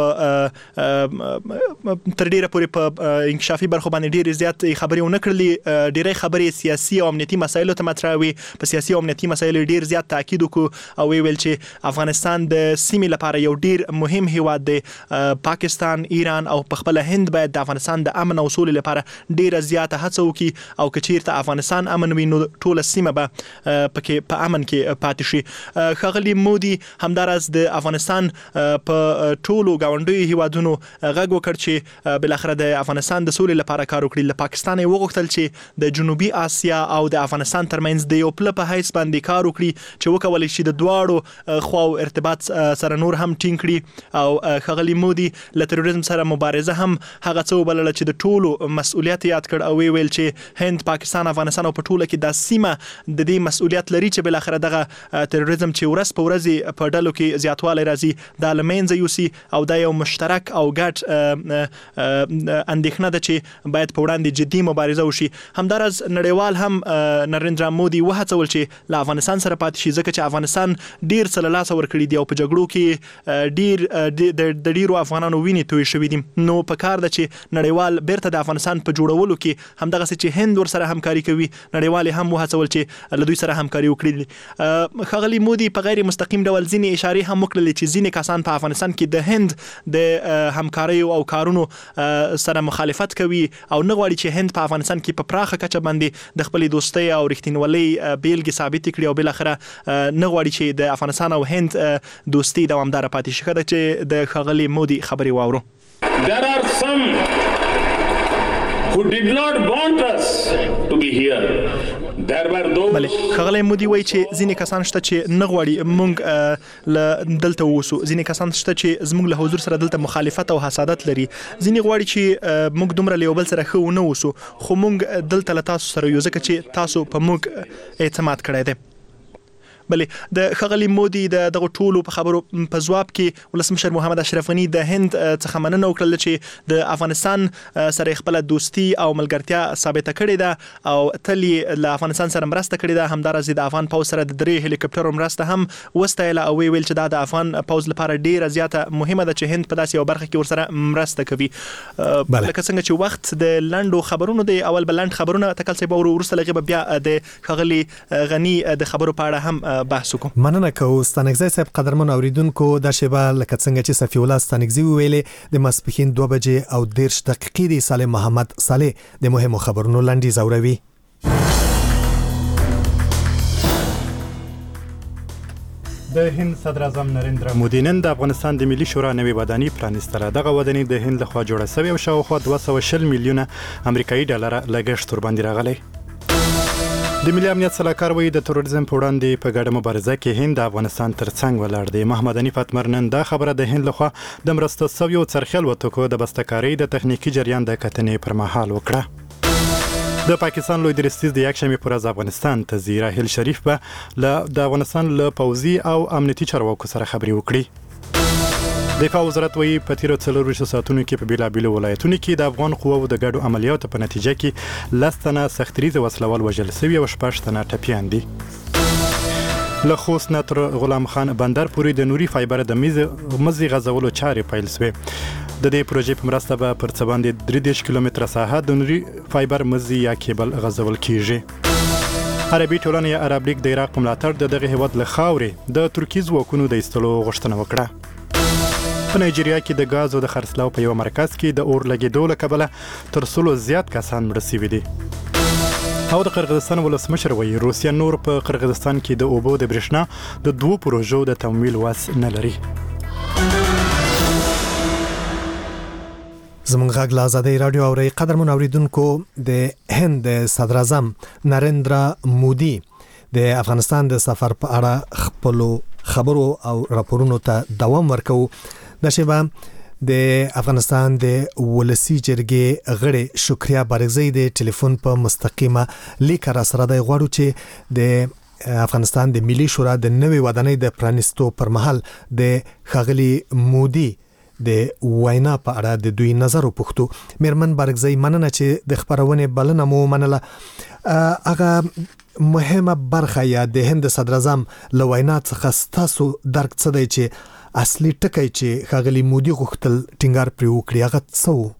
په تر ډیره پورې په انکشافي برخو باندې ډیر زیات خبرې ونه کړلې ډیرې خبرې سیاسي او امنیتي مسایلو ته مطرح وي. په سیاسي او امنیتي مسایلو ډیر زیات تاکید وکړو او ویل چې افغانستان د سیمې لپاره یو ډیر مهم هیواد دی. پاکستان ایران او په خپل هند باید د افغانستان د امن او سولې لپاره ډیره زیاته هڅه وکړي او که چیرته افغانستان امن وي نو ټول سیمه به پکې په امن کې پاتې شي. ښاغلي مودي همدارس د افغانستان په ټولو گاونډیو هیوادونو غږ وکړ چې بل اخر د افغانستان د سولې لپاره کار وکړي. له پاکستان یې وغوښتل چې د جنوبي اسیا او د افغانستان ترمنځ د یو پل په حیث باندې کار وکړي چې وکولای شي د دواړو خواو ارتباط سره نور هم ټینګ کړي او ښاغلي مودي له تروریزم سره مبارزه هم هغه څه وبلله چې د ټولو مسؤلیت یاد کړ او ویل چې هند پاکستان افغانستان او په ټوله کې د سیمه د دې مسؤلیت لري چې بل اخر دغه تروریزم چې ورځ په ورځ په ډلو کې زیاتوالی راځي د لمنځه یوسي او دا یو مشترک او ګډ اندېښنه ده چې باید په وړاندې جدي مبارزه وشي. همدارس نړیوال هم نریندرا مودي وهڅول چې له افغانستان سره پاتې شي ځکه چې افغانستان ډیر څه له لاسه ورکړي دي او په جګړو کې ډیر د ډیرو افغانانو وینې توی شوي دي. نو په کار ده چې نړیوال بیرته د افغانستان په جوړولو کې همدغه چې هند ورسره همکاري کوي نړیوال هم وهڅول چې له دوی سره همکاري وکړي. ښاغلي مودي په غیر مستقیم ډول ځینې اشارې هم وکړلې چې ځینې کسان په افغانستان کې د هند د همکاریو او کارونو سره مخالفت کوي او نه غواړي چې هند په افغانستان کې په پراخه کچه باندې د خپلې دوستۍ او رښتینولۍ بیلګې ثابتې کړي او بل اخره نه غواړي چې د افغانستان او هند دوستي دوامداره پاتې شي. چې د ښاغلي مودي خبرې واورو.
There are some who did not want us to be here. There were those.
بله خغلی مودي وایي چې ځینې کسان شته چې نه غواړي موږ ل دلته اوسو، ځینې کسان شته چې زموږ له حضور سره دلته مخالفت او حسادت لري، ځینې غواړي چې موږ دومره له یو بل سره ښه ونه اوسو، خو موږ دلته له تاسو سره یو ځکه چې تاسو په موږ اعتماد کړی دی. بله د خغلی مودي د دغه ټولو په خبرو په ځواب کې ولسمشر محمد اشرف غني د هند څخه مننه وکړه چې د افغانستان سره خپل دوستي او ملګرتیا ثابته کړې ده او تل له افغانستان سره مرسته کړې ده. همدارس د افغان پوز سره د درې هلیکاپټرو مرسته هم وستایله او ویل چې دا د افغان پوز لپاره ډیره زیاته مهمه ده چې هند په داسې یو برخه کې ورسره مرسته کوي. لکه څنګه چې وخت د لنډو خبرونو دی، اول بلند خبرونه تکل سی باور ورسره لغه بیا د خغلی غني د خبرو په اړه هم بحث وکړو.
مننه کوو ستانګزی صاحب. قدرمن اوریدونکو د شیبه لکه څنګه چې صفی الله ستانګزی ویلې د ماسپښین دوه بجې او دېرش دقیقې د سالم محمد صالح د مهمو خبرونو لنډیز اوروي.
د هند صدر اعظم نریندرا مودي نن د افغانستان د ملي شورا نوې ودانۍ پرانیستله. دغه ودانۍ د هند لخوا جوړه شوې او شاوخوا دوه سوه شل میلیونه امریکایي ډالر لګښت ورباندې راغلی. د ملي امنیت سلاکار وایي د تروریزم په وړاندې په ګډه مبارزه کې هند د افغانستان ترڅنګ ولاړ دی. محمد حنیف اتمر نن دا خبره د هند لخوا د مرسته شویو څرخي الوتکو د بسته‌کارۍ د تخنیکي جریان د کتنې پر مهال وکړه. د پاکستان لوی درستیز د یکشنبې پر ورځ افغانستان ته ځي. راحیل شریف به له د افغانستان له پوځي او امنیتي چارواکو سره خبرې وکړي. دفاع وزارت وایي په تیرو څلورویشتو ساعتونو کې په بیلابیلو ولایتونو کې د افغان قواو د ګډو عملیاتو په نتیجه کې لس تنه سختریزه وسلوال وژل شوي او شپږ تنه ټپیان دي. له خوست نه تر غلام خان بندر پورې د نوري فایبر د مزي غځولو چارې پیل شوې. د دې پروژې په مرسته به پر څه باندې درې دېرش کیلومتره ساحه د نوري فایبر مزي یا کیبل غځول کیږي. عربي ټولنه یا عرب لیگ د عراق په ملاتړ د دغه هیواد له خاورې د ترکیې ځواکونو د ایستلو غوښتنه وکړه. په نایجیریا کې د غاز او د خرڅلاو په یو مرکز کې د اور لګېدو له کبله تر سلو زیات کسان مړه شوي دي. او د قرغیزستان ولسمشر وایي روسیه نور په قرغیزستان کې د اوبو د برېښنا د دوو پروژو د تمویل وس نه لري.
زمونږ غږ له ازادۍ راډیو اورئ. قدرمن اوریدونکو د هند د صدر اعظم نریندرا مودي د افغانستان د سفر په اړه خپل خبرو او راپورونو ته دوام ورکو. د شیبه د افغانستان د ولسی جرګې غړي شکریا بارګزی د ټلیفون په مستقیمه لیک را سره د غواړو چې د افغانستان د ملي شورا د نوې ودانۍ د پرانیستو پر مهال د خغلی مودي د وینا په اړه د دوی نظر وپوښتو. میرمن بارګزی مننه چې د خبرونه بلنه مو منله. هغه مهمه برخه یا د هند صدر اعظم له وینا څخه ستاسو درک څه دی چې اصلي ټکی چې خغلی مودي غوښتل ټینګار پرې وکړي هغه څه و؟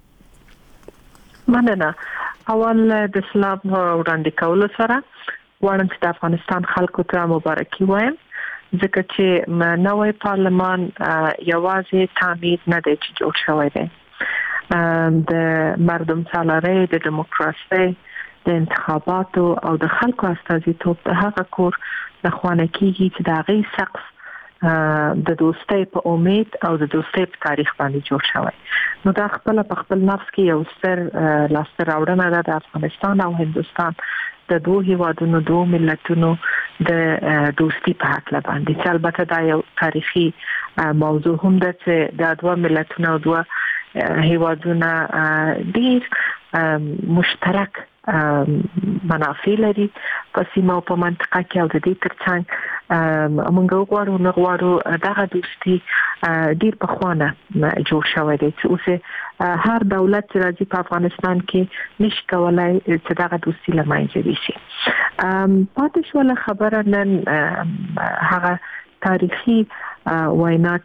مننه. اول د اسلام وړاندې کولو سره غواړم چې د افغانستان خلکو ته مبارکي وایم ځکه چې نوی پارلمان یوازې تعمید نه دی چې جوړ شوی دی. د مردم سالاري، د دیموکراسي، د انتخاباتو او د خلکو استازیتوب د هغه کور د خوانه کیږي چې د هغې سقف د دوستۍ په امید او د دوستۍ په تاریخ باندې جوړ شوی. نو دا خپل په خپل نفس کې یو ستر لاسته راوړنه ده د افغانستان او هندوستان د دوه هیوادونو دوه ملتونو د دوستۍ په حق باندې چې البته دا یو تاریخي موضوع هم ده چې د دوه ملتونو او دوه هیوادونو ډیر مشترک منافع لري په سیمه او په منطقه کې او د دې ترڅنګ موږ غواړو نه غواړو دغه دوستي ډیر په خوانه جوړ شوی دی چې اوس هر دولت چې راځي په افغانستان کې نشي کولای چې دغه دوستي له منځه یوسي. پاتې شوله خبره نن هغه تاریخي وینا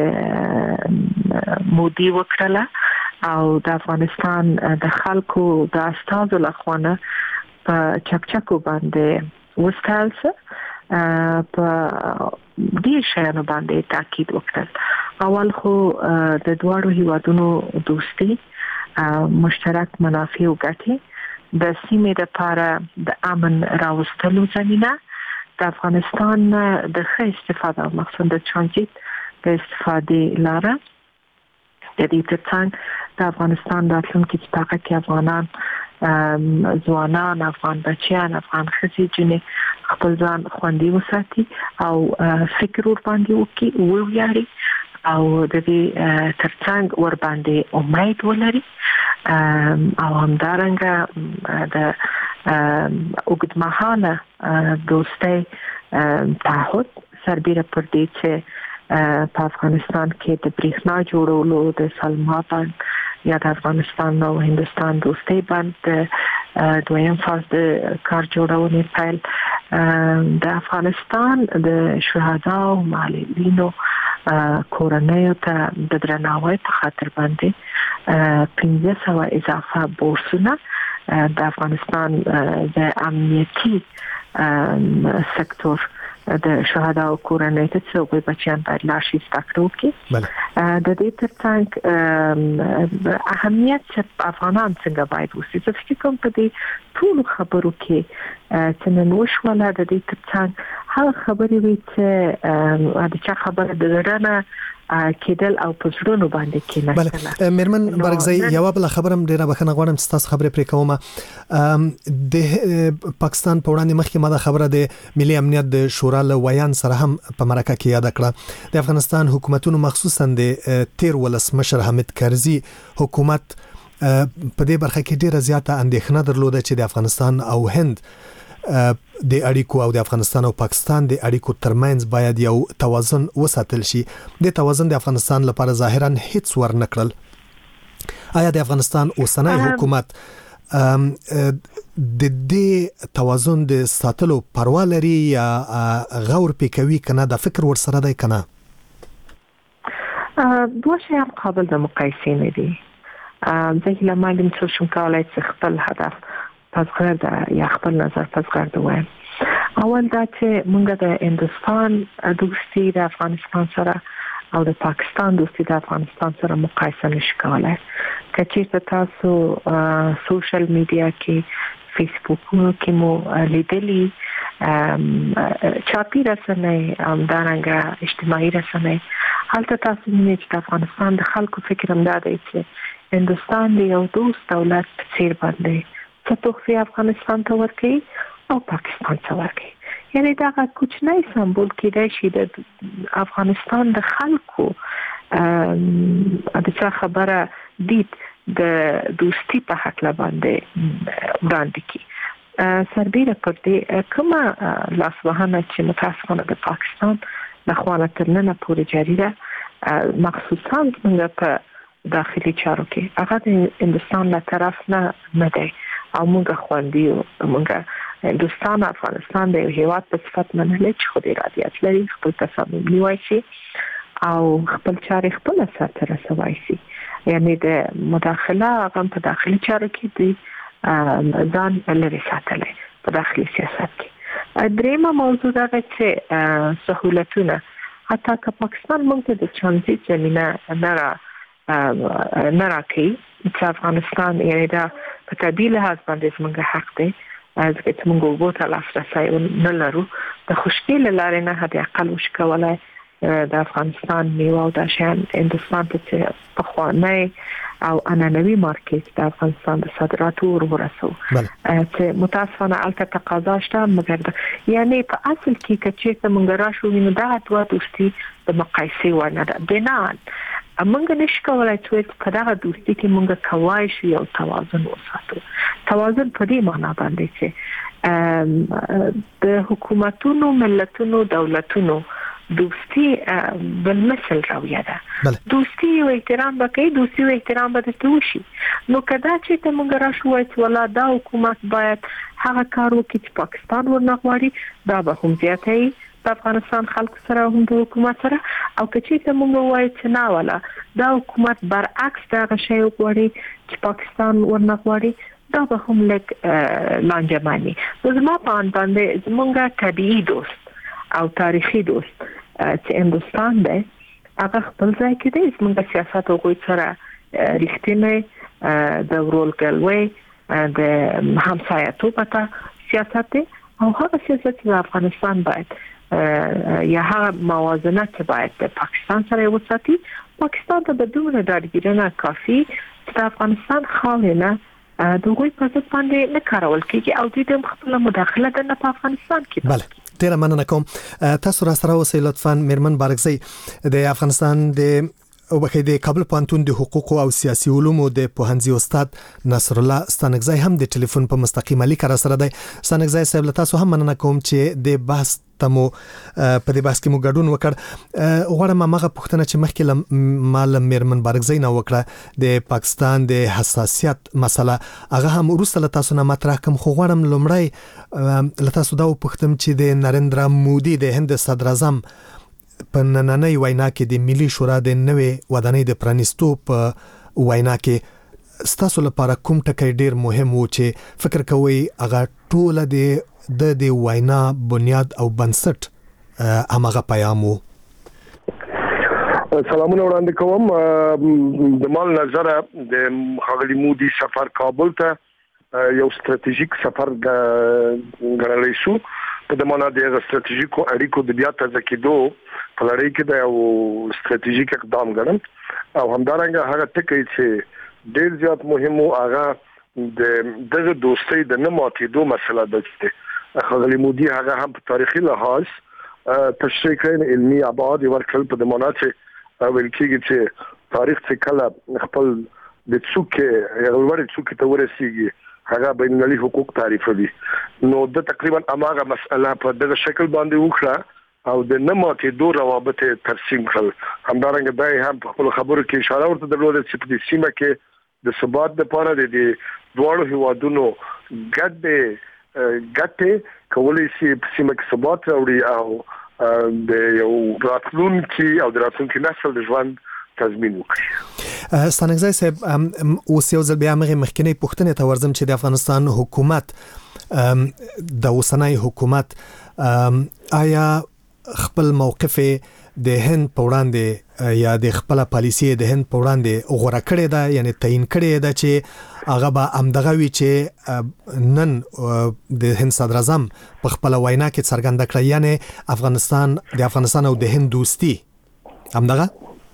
چې مودي وکړله او د افغانستان د خلکو د استازو لخوا په چکچکو باندې وستایل څه په دې شیانو باندې تاکید وکړل. اول خو د دواړو هیوادونو دوستي مشترک منافع او ګټې د سیمې لپاره د امن راوستلو زمینه د افغانستان د ښه استفاده او مخصوصا د ترانزیت د استفادې لاره د دې ترڅنګ د افغانستان راتلونکي چې هغه کې افغانان ځوانان، افغان بچیان، افغان ښځې جنې خپل ځان خوندي وساتي او فکر ور باندې وکړي، وویاړي او د دې ترڅنګ ور باندې امید ولري او همدارنګه د اوږدمهاله دوستۍ تعهد سربېره پر دې چې په افغانستان کې د برېښنا جوړولو د سلما بند یا د افغانستان او هندستان دوستۍ بند دویم فاز د کار جوړونې پیل د افغانستان د شهداو معلولینو کورنیو ته د درناوي په خاطر باندې پنځه سوه اضافه بورسونه د افغانستان د امنیتي سکتور د شهداو کورنۍ ته چې هغوی بچیان باید لاړ شي زده کړه وکړي. د دې ترڅنګ اهمیت چې افغانان څنګه باید وسي، زه فکر کوم په دې ټولو خبرو کې چې نن وشوله د دې ترڅنګ هغه خبرې وي چې د چا خبره د زړه نه کېدل او په زړونو باندې کېناستله.
بله میرمن برګزی، یوه بله خبره هم ډېره بخښنه غواړم چې تاسو خبرې پرې کوم. د پاکستان په وړاندې مخکې ما دا خبره د ملي امنیت د شورا له ویان سره هم په مرکه کې یاد کړه. د افغانستان حکومتونو مخصوصا د تیر ولسمشر حامد کرزي حکومت په دې برخه کې ډېره زیاته اندېښنه درلوده چې د افغانستان او هند د اړیکو او د افغانستان او پاکستان د اړیکو ترمنځ باید یو توازن وساتل شي. د توازن د افغانستان لپاره ظاهرا هیڅ ور نکړل. آیا د افغانستان اوسنی حکومت د دې توازن د ساتلو پروا لري یا غور پې کوي کنه، د فکر ور سره دی کنه؟
دوه شیان قابل د مقایسې نه دي. زه هیله مند یم چې شم کولای چې خپل هدف پسغرد یا خپل نظر پسغرد وایم. اول دا چې موږ د هندستان دوستي د افغانستان سره او د پاکستان دوستي د افغانستان سره مقایسه نشو کولای. که چېرته تاسو سوشل میډیا کې، فیسبوکونو کې مو لیدلی چاپی رسنۍ، همدارنګه اجتماعي رسنۍ، هلته تاسو وینئ چې د افغانستان د خلکو فکر هم دا دی چې هندستان د یو دوست دولت په څیر باندې څه تحفې افغانستان ته ورکوي او پاکستان ته ورکوي. یعنی دغه کوچنی سمبول کېدای شي د افغانستان د خلکو د چا خبره دید د دوستی په هکله باندې وړاندې کړي. سربېره پر دې کومه لاسوهنه چې متاسفانه د پاکستان لخوا نه تر ننه پورې جاري ده، مخصوصا موږ په داخلي چارو کې هغه د هندستان له طرف نه نه دی او موږ خوندي یو. موږ هندستان افغانستان د یو هیواد په صفت منلې چې خو د ارادیت لري، خپل تصامیم نیولی شي او خپل چارې خپله سرته رسولی شي. یعنی د مداخله هغه په داخلي چارو کې د ځان لرې ساتلی په داخلي سیاست کې. درېیمه موضوع دغه چې سهولتونه، حتی که پاکستان موږ ته د ترانزیت زمینه نه را نه راکوي چې افغانستان یعنی دا په طبیعي لحاظ باندې زموږ حق دی، ځکه چې موږ اوبو ته لاسرسی نه لرو. د خشکي له لارې نه حد اقل وشو کولی د افغانستان میوه او دا شیان هندوستان ته چې پخوانی او عنعنوي مارکیټ د افغانستان د صادراتو ور ورسو چې متاسفانه هلته تقاضا شته، مګر یعنی په اصل کې که چېرته موږ راشو وینو دغه دوه دوستي د مقایسې وړ نه ده. بنان موږ نشو کولی چې په دغه دوستي کې موږ کولی شو یو توازن وساتو. توازن په دې معنا باندې چې د حکومتونو، ملتونو، دولتونو دوستی بالمثل رویه ده. دوستی و احترام بکی، دوستی و احترام به درته وشي. نو کدا چې ته موږ راشو وایي چې ولا دا حکومت باید هغه کار وکړي چې پاکستان ورنه غواړي، دا به هم زیاتی د افغانستان خلکو سره هم د حکومت سره. او که چې موږ وایو چې نه ولا دا حکومت برعکس دغه شی وغواړي چې پاکستان ورنه غواړي، دا به هم لږ لانجمني. نو زما په اند باندې زموږ طبیعي دوست او تاریخي دوست چې هندوستان دی هغه خپل ځای کې دی. زموږ سیاست هغوی سره رښتینی د ورورګلوۍ د همسایه‌توب سیاست دی او هغه سیاست چې د افغانستان باید یا هغه موازنه چې باید د پاکستان سره وساتي. پاکستان ته د دومره ډاډګیرنه کافي د افغانستان خاوره دغه په ځای باندې نه کارول کیږي او د خپل مداخله د په افغانستان کې.
بله ډیر مننه کوم. تاسو را سره اوسئ لطفا میرمن بارګزی د افغانستان د او بخې د کابل پوهنتون د حقوق او سیاسي علومو د پوهنځي استاد نصر الله ستانکزی هم د ټلیفون په مستقیمه لیک را سره دی. ستانکزی صاحب تاسو هم مننه کوم چې د بحث تمو په دې بحث کې مو ګډون وکړ. غواړم ماغه پوښتنه چې مخکې مال میرمن بارګزی نه وکړه د پاکستان د حساسیت مسله هغه هم ورسره تاسو نه مطرح کوم. خو غواړم لومړی له تاسو دا وپوښتم چې د نریندرا مودي د هند صدر اعظم په نننۍ وینا کې د ملي شورا د نوې ودانۍ د پرانیستو په وینا کې ستاسو لپاره کوم ټکی ډیر مهم و چې فکر کوئ هغه ټول د د وینا بنیاد او بنسټ هغه پیغام وو؟
سلامونه وړاندې کوم. د مال نظر د ښاغلي مودي سفر کابل ته یو ستراتیژیک سفر ګڼلی شو په د معنا د ستراتیژیکو اړیکو د بیا تازه کېدو په لړۍ کې د یو ستراتیژیک اقدام ګڼم او همدارنګه هغه ټکی چې ډېر زیات مهم او هغه د دغه دوستۍ د نه ماتېدو مسله ده چې ښاغلي مودي هغه هم په تاریخي لحاظ تشریح کړی علمي ابعاد ورکړل په د معنا چې ویل کېږي چې تاریخ چې کله خپل د څوکې یو لوړ څوکې ته ورسیږي هغه بین المللي حقوق تعریفوي. نو د تقریبا اماغه مسله په دغه شکل باندې وکړه او د نه ماتېدو روابط ترسیم کړل. همدارنګه دا هم په خپل خبرو کې اشاره ورته درلوده چې په دې سیمه کې د ثبات لپاره د دواړو هیوادونو ګډ ګټه کولای شي په سیمه کې ثبات راوړي او د یو راتلونکي او د راتلونکي نسل د ژوند تضمین وکړي.
ستانکزی صاحب اوس یو ځل بیا مغه مخکنی پوښتنه ته ورزم چې د افغانستان حکومت د اوسنۍ حکومت آیا خپل موقف د هند په وړاندې یا د خپل پالیسي د هند په وړاندې غوړه کړې ده یعنی تعین کړې ده چې هغه به امدغه وی چې نن د هند صدر اعظم په خپل وینا کې څرګنده کړی یعنی افغانستان د افغانستان او د هند دوستي امدغه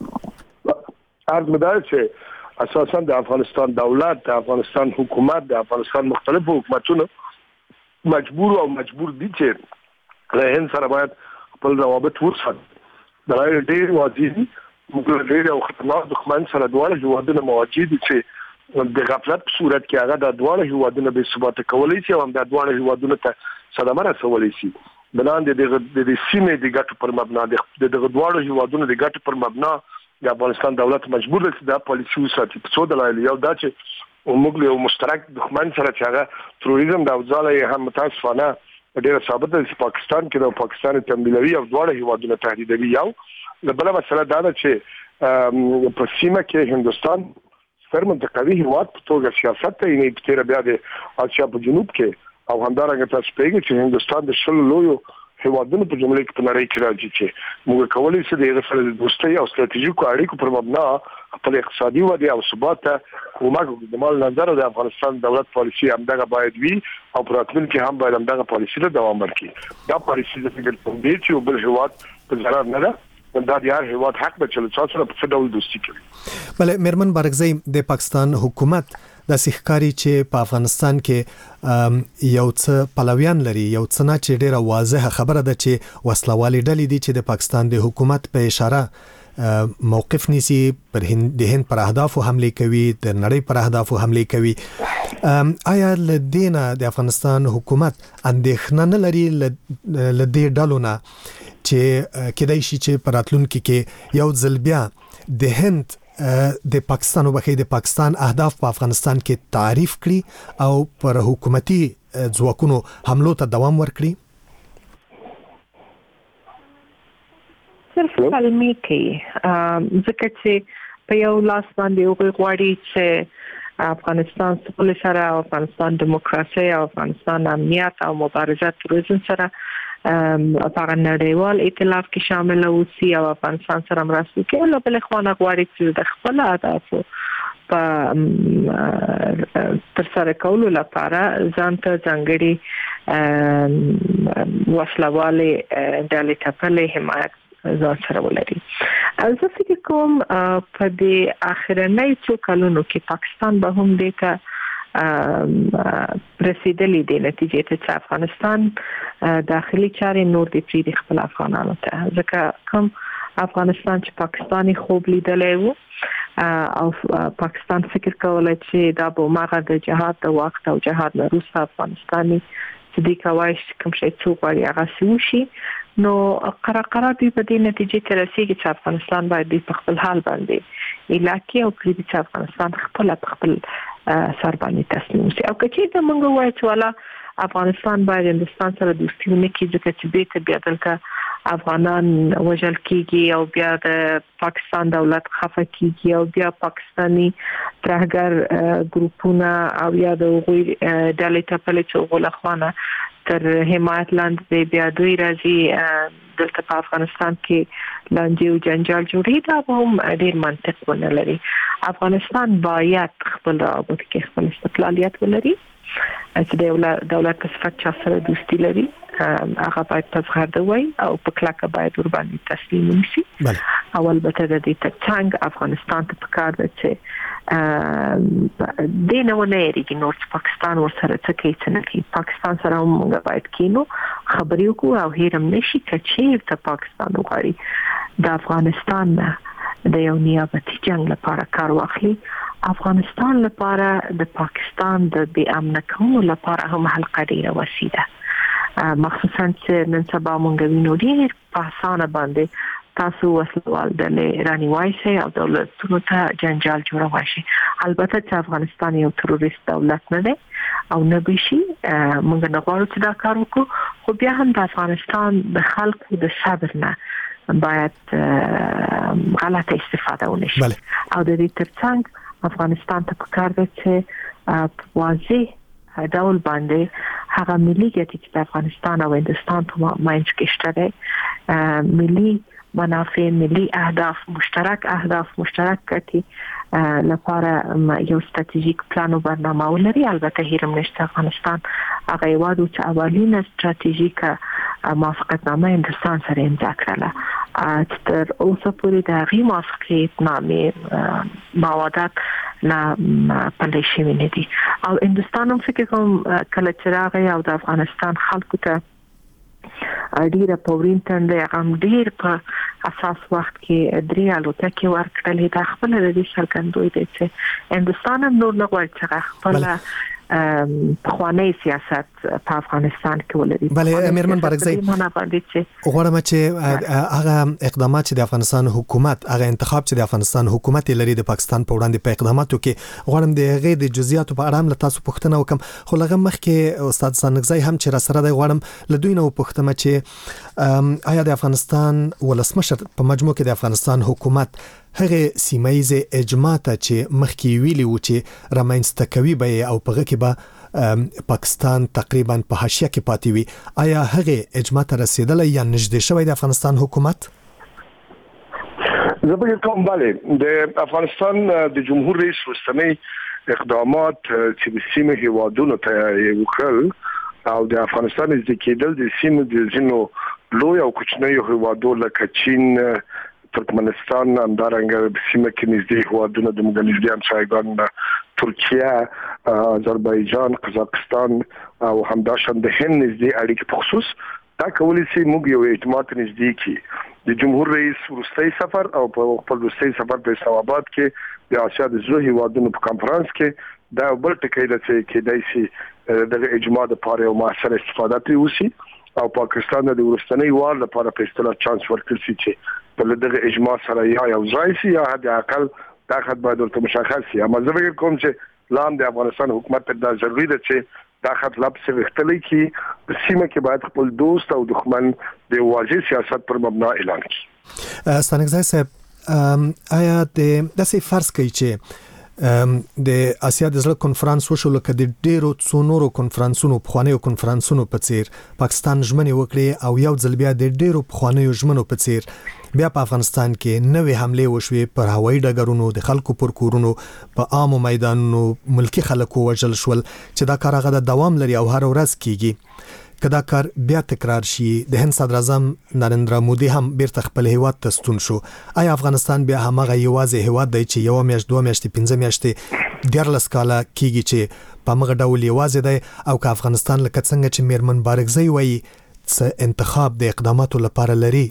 عرض مدار چې اساسا د افغانستان دولت د افغانستان حکومت د افغانستان مختلفو حکومتونو مجبور او مجبور دي چې له هند سره باید خپل روابط وساتي. دا ډېر واضح دي موږ ډېر او خطرناک دښمن سره دواړه هیوادونه مواجه دي چې د غفلت په صورت کې هغه د دواړه هیوادونه به ثبات کولای شي او هم د دواړه هیوادونو ته صدمه رسولای شي. بلاندې د د سیمې د ګټو پر مبنا د دغه دواړو هیوادونو د ګټو پر مبنا د افغانستان دولت مجبور دی چې دا پالیسي وساتي. په څو دلایل یو دا چې موږ له مشترک دښمن سره چې هغه تروریزم د اوځاله هم متاسفانه ډېر ثابت دی چې پاکستان کې د پاکستان تمویلوي او دواړه هیوادونه تهدیدوي. یو بل مسله دا ده چې په سیمه کې هندستان ستر منطقوي هیواد په توګه سیاست ته یې تیر بیا د اسیا په جنوب کې او همدارنګه تاسو پیږئ چې هندستان د شل لویو هیوادونو په جمله کې په نړۍ کې راځي چې موږ کولای شو د غفلت د دوستۍ او ستراتیژیکو اړیکو پر مبنا خپل اقتصادي وده او ثبات ته کومک د مال نظر د افغانستان دولت پالیسي همدغه باید وي او په راتلونکي کې هم باید همدغه پالیسي ته دوام ورکړي. دا پالیسي د فکر په دې چې بل هیواد په ضرر نه ده دا د هر هیواد حق به چې تاسو په څه ډول دوستي کوي.
بله میرمن بارګزی د پاکستان حکومت د سیخکاری چې په افغانستان کې یو څه پلویان لري یو څه نه چې ډیره واضحه خبره ده چې وسلوالي ډلې دي چې د پاکستان د حکومت په اشاره موقف نیسي پر هند د هند پر اهدافو حمله کوي د نړۍ پر اهدافو حمله کوي. آیا لدینا د افغانستان حکومت اندېښنه نه لري لدې ډلو نه چې کېدای شي چې په راتلونکي کې یو ځل بیا د هند د پاکستان او بخې د پاکستان اهداف په افغانستان کې تعریف کړي او پر حکومتي ځواکونو حملو ته دوام ورکړي؟
صرف کلمې کې ځکه چې په یو لاس باندې یو غواړي چې افغانستان خپل سره افغانستان دیموکراسي او افغانستان امنیت او مبارزه تروریزم سره په نړیوال ائتلاف کې شامل اوسي او افغانستان سره مرسته کوي. له بل خوا نه غواړي چې د خپل اهدافو په تر سره کولو لپاره ځان ته ځانګړي وسلوالې ډلې ټاکلې حمایت ځان سره ولري. زه فکر کوم په دې اخرنۍ څو کلونو کې پاکستان به هم دې ته رسیدلی دی نتیجې ته چې افغانستان داخلي چارې نور دي پری خپل افغانانو ته، ځکه کوم افغانستان چې پاکستاني خوب لیدلی وو او پاکستان فکر کولای چې دا به ماغه د جهاد د وخت او جهاد نه وروسته افغانستاني چې دی کوي کوم شي څوک وایي هغه سوشي، نو قراقرا دی په دې نتیجې ته رسیدي چې افغانستان باید په خپل حال باندې علاقې او پری چې افغانستان خپل خپل سر باندې تسلیم شي. او کچې د منګو وایي چې والا افغانستان باید هندستان سره دوستي ونه کړي ځکه چې به ته بیا دلته افغانان وژل کیږي او بیا د پاکستان دولت خفه کیږي او بیا پاکستانی ترهګر ګروپونه او یا د غوی ډلې ته په لچو غلخوانه تر حمایت لاندې بیا دوی راځي دلته په افغانستان کې لانجه او جنجال جوړي، دا به هم ډیر منطق ونه لري. افغانستان باید خپل رابطه کې خپل استقلالیت ولري، چې د دولت په صفت چا سره دوستي لري هغه باید تزغرده وي او په کلکه باید ور باندې تسلیم نشي. او البته د دې ترڅنګ افغانستان ته پکار دی چې د نو نه لري نور پاکستان ور سره څه کوي څه نه کوي. پاکستان سره موږ باید کینو خبرې وکړو او هیرم نشي کچې ته پاکستان وغواړي د افغانستان د یو نیابتي جنگ لپاره کار واخلي. افغانستان لپاره د پاکستان د بې امن کولو لپاره هم حلقه ډیره وسیله، مخصوصا چې نن سبا مونږ وینو ډیر په اسانه باندې تاسو وسلوال د رانیوای شي او دولتونو ته جنجال جوړوي شي. البته چې افغانستان یو تروریست دولت نه دی او نه بشي، مونږ نه غواړو چې دا کار وکړو، خو بیا هم د افغانستان د خلکو د صبر نه باید غلطه استفاده ونشي. او د دې ترڅنګ افغانستان ته پکار دی چې واضح ډول باندې هغه ملي ګټې چې د افغانستان او هندستان په مابین کې شته دي، ملي منافع، ملي اهداف، مشترک اهداف، مشترک ګټې لپاره یو ستراتیژیک پلان او برنامه ولري. البته هیرم نشته افغانستان هغه یوادو چې اولینه ستراتیژیکه موافقتنامه هندستان سره امضا کړله، تر اوسه پورې د هغې موافقتنامې موادات نه پلی شوي نه دي. او هندستان هم فکر کوم کله چې راغی او د افغانستان خلکو ته ډیره پورین تنده هم ډیر په اساس وخت کې درې الوتکې ورکړلې، دا خپل د دې څرګندوي دی چې هندستان هم نور نه غواړي چې خپل پخوانی سیاست په افغانستان کې ولري.
بله میرمن بارکزی غواړم چې هغه اقدامات چې د افغانستان حکومت هغه انتخاب چې د افغانستان حکومت لري د پاکستان په وړاندې په اقداماتو کې غواړم د هغه د جزئیاتو په اړه له تاسو پوښتنه وکم، خو لږه مخکې استاد سانګزی هم چې را سره دی غواړم له دوی نه وپوښتم چې آیا د افغانستان ولسمشر په مجموع کې د افغانستان حکومت هغه سیمایي اجماع ته چې مخکې ویلي و چې رامنځته کوي به او په هغه کې به پاکستان تقریبا په حاشیه کې پاتې وي، آیا هغه اجماع ته رسیدلی یا نږدې شوی د افغانستان حکومت؟
زه به کوم bale د افغانستان د جمهور رئیس وروستنی اقدامات چې د سیمه هیوادونو ته وکړل او د افغانستان د کېدل د سیمه د زینو لوی او کوچنیو هیوادو لکه چین، ترکمنستان، همدارنګه سیمه کې نږدې هیوادونه د مګنیزدي همسایګان ترکیه، آذربایجان، قزاقستان او همداشان د هند نږدې اړیکې په خصوص دا کولی شي موږ یو اعتماد نږدې کی د جمهور رئیس وروستي سفر او په خپل وروستي سفر په اسلام آباد کې د آسیا د زړه هیوادونو په کانفرنس کې دا بل ټکی د چې کې دای شي د اجماع د پاره او مؤثر استفاده ترې وسی او پاکستان د وروستنی وار لپاره په اصطلاح چانس ورکړي چې په دغه اجماع سره یا یو ځای شي یا د اقل دا خط باید ورته مشخص شي. اما زه فکر کوم چې لام د افغانستان حکومت ته دا ضروري ده چې دا خط لپس وختلی کی په سیمه کې باید خپل دوست او دښمن د واضح سیاست پر مبنا اعلان کړي.
ستانګزی صاحب آیا د داسې فرض کوي چې د آسیا د زړه کنفرانس وشو لکه د ډیرو څونورو کنفرانسونو پخوانیو کنفرانسونو په څیر پاکستان ژمنې وکړي او یو ځل بیا د ډیرو پخوانیو ژمنو په څیر بیا په افغانستان کې نوې حمله وشوې پر هوایي ډګرونو د خلکو پر کورونو په عامو میدانونو ملکی خلکو وژل شول چې دا کار هغه د دوام لري او هر ورځ کیږي. کدا کار بیا تکرار شي د هند صدر اعظم نریندرا مودي هم بیرته خپل هیواد ته ستون شو آیا افغانستان بیا همغه یوازې هیواد دی چې یو میاشت دوه میاشتې پنځه میاشتې دیارلس کاله کیږي چې په هغه ډول یوازې دی او که افغانستان لکه څنګه چې میرمن بارکزی وایي څه انتخاب د اقداماتو لپاره لري؟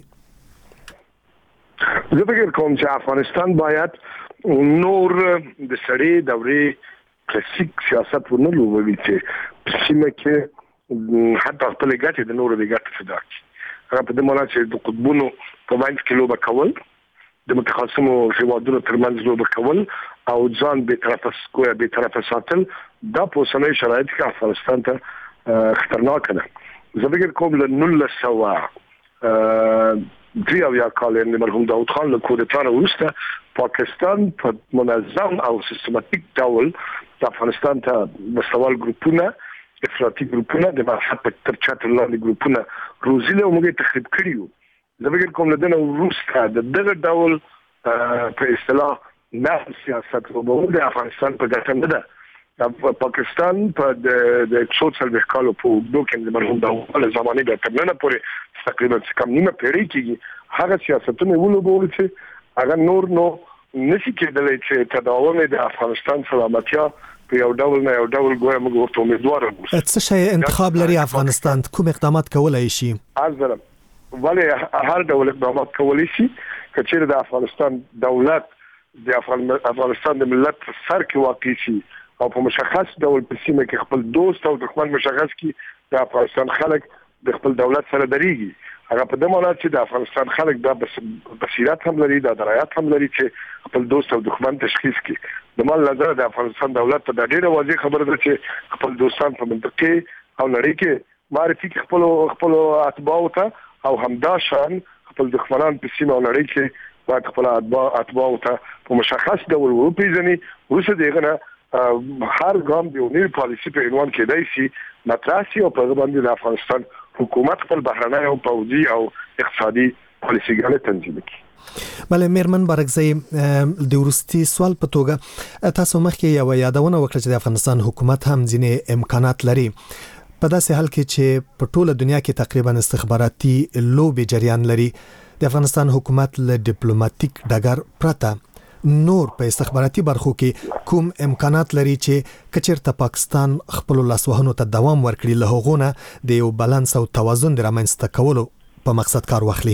زه فکر کوم چې افغانستان باید نور د سړی دورې کلاسیک سیاست ونه لوبوي چې سیمه کې حتی خپل ګټې د نورو د ګټې فدا کړي هغه په دې معنی چې د قطبونو په منځ کې لوبه کول د متخصصو هیوادونو ترمنځ لوبه کول او ځان به طرفه سکویا به طرفه ساتل دا په اوسنۍ شرایط کې افغانستان ته خطرناک ده. زه فکر کوم له نولس سوه درې اویا کال د مرحوم داود خان له کودتا وروسته پاکستان په منظم او سیستماتیک ډول د افغانستان ته مستوال ګروپونه افراطي ګروپونه د مذهب په تر چتر لاندې ګروپونه روزيله او موږ تخریب کړیو. زه فکر کوم له دنه وروسته د دغه ډول په اصطلاح نه سیاست وبو د افغانستان په ګټه نه ده. پاکستان په د څو څلوېښت کالو په اوږدو کې د مرحوم داود خان زمانې د تر ننه پورې تقریبا کم نیمه پیړۍ کېږي هغه سیاستونه ولوبول چې هغه نور نو نشي کېدلی چې تداوم د افغانستان سلامتیا په یو ډول نه یو ډول ګویا موږ ورته امیدوار یو.
څه شی انتخاب لري افغانستان کوم اقدامات کولای شي؟
ازرم ولی هر ډول اقدامات کولای شي کچېر د افغانستان دولت د افغانستان د ملت سر کې واقع شي او په مشخص ډول په سیمه کې خپل دوست او دښمن مشخص کړي د افغانستان خلک د خپل دولت سره درېږي. هغه په دې معنی چې د افغانستان خلک د بصیرت هم لري د درایت هم لري چې خپل دوست او دښمن تشخیص کړي. د مال نظر د افغانستان دولت ته د ډیره واضح خبره ده چې خپل دوستان په منطقه او نړۍ کې معرفي خپل خپل اتباع ته او همدا شان خپل دښمنان په سیمه او نړۍ کې باید خپل اتباع اتباع ته په مشخص ډول وپیژني. وروسته دغه نه هر ګام د یو پالیسي په عنوان کې دی چې متراسي او په باندې د افغانستان حکومت خپل بهرنی او پوځي او اقتصادي پالیسيګانې تنظیم کړي.
بله میرمن بارکزی د ورستي سوال په توګه تاسو مخکې یو یادونه وکړه چې د افغانستان حکومت هم ځینې امکانات لري په داسې حال کې چې په ټوله دنیا کې تقریبا استخباراتي لوبې جریان لري. د افغانستان حکومت له ډیپلوماټیک ډګر پرته نور په استخباراتي برخو کې کوم امکانات لري چې کچیرته پاکستان خپل لاسوهنو ته دوام ورکړي له هغونه د یو بالانس او توازن د رامنځته کولو په مقصد کار واخلي؟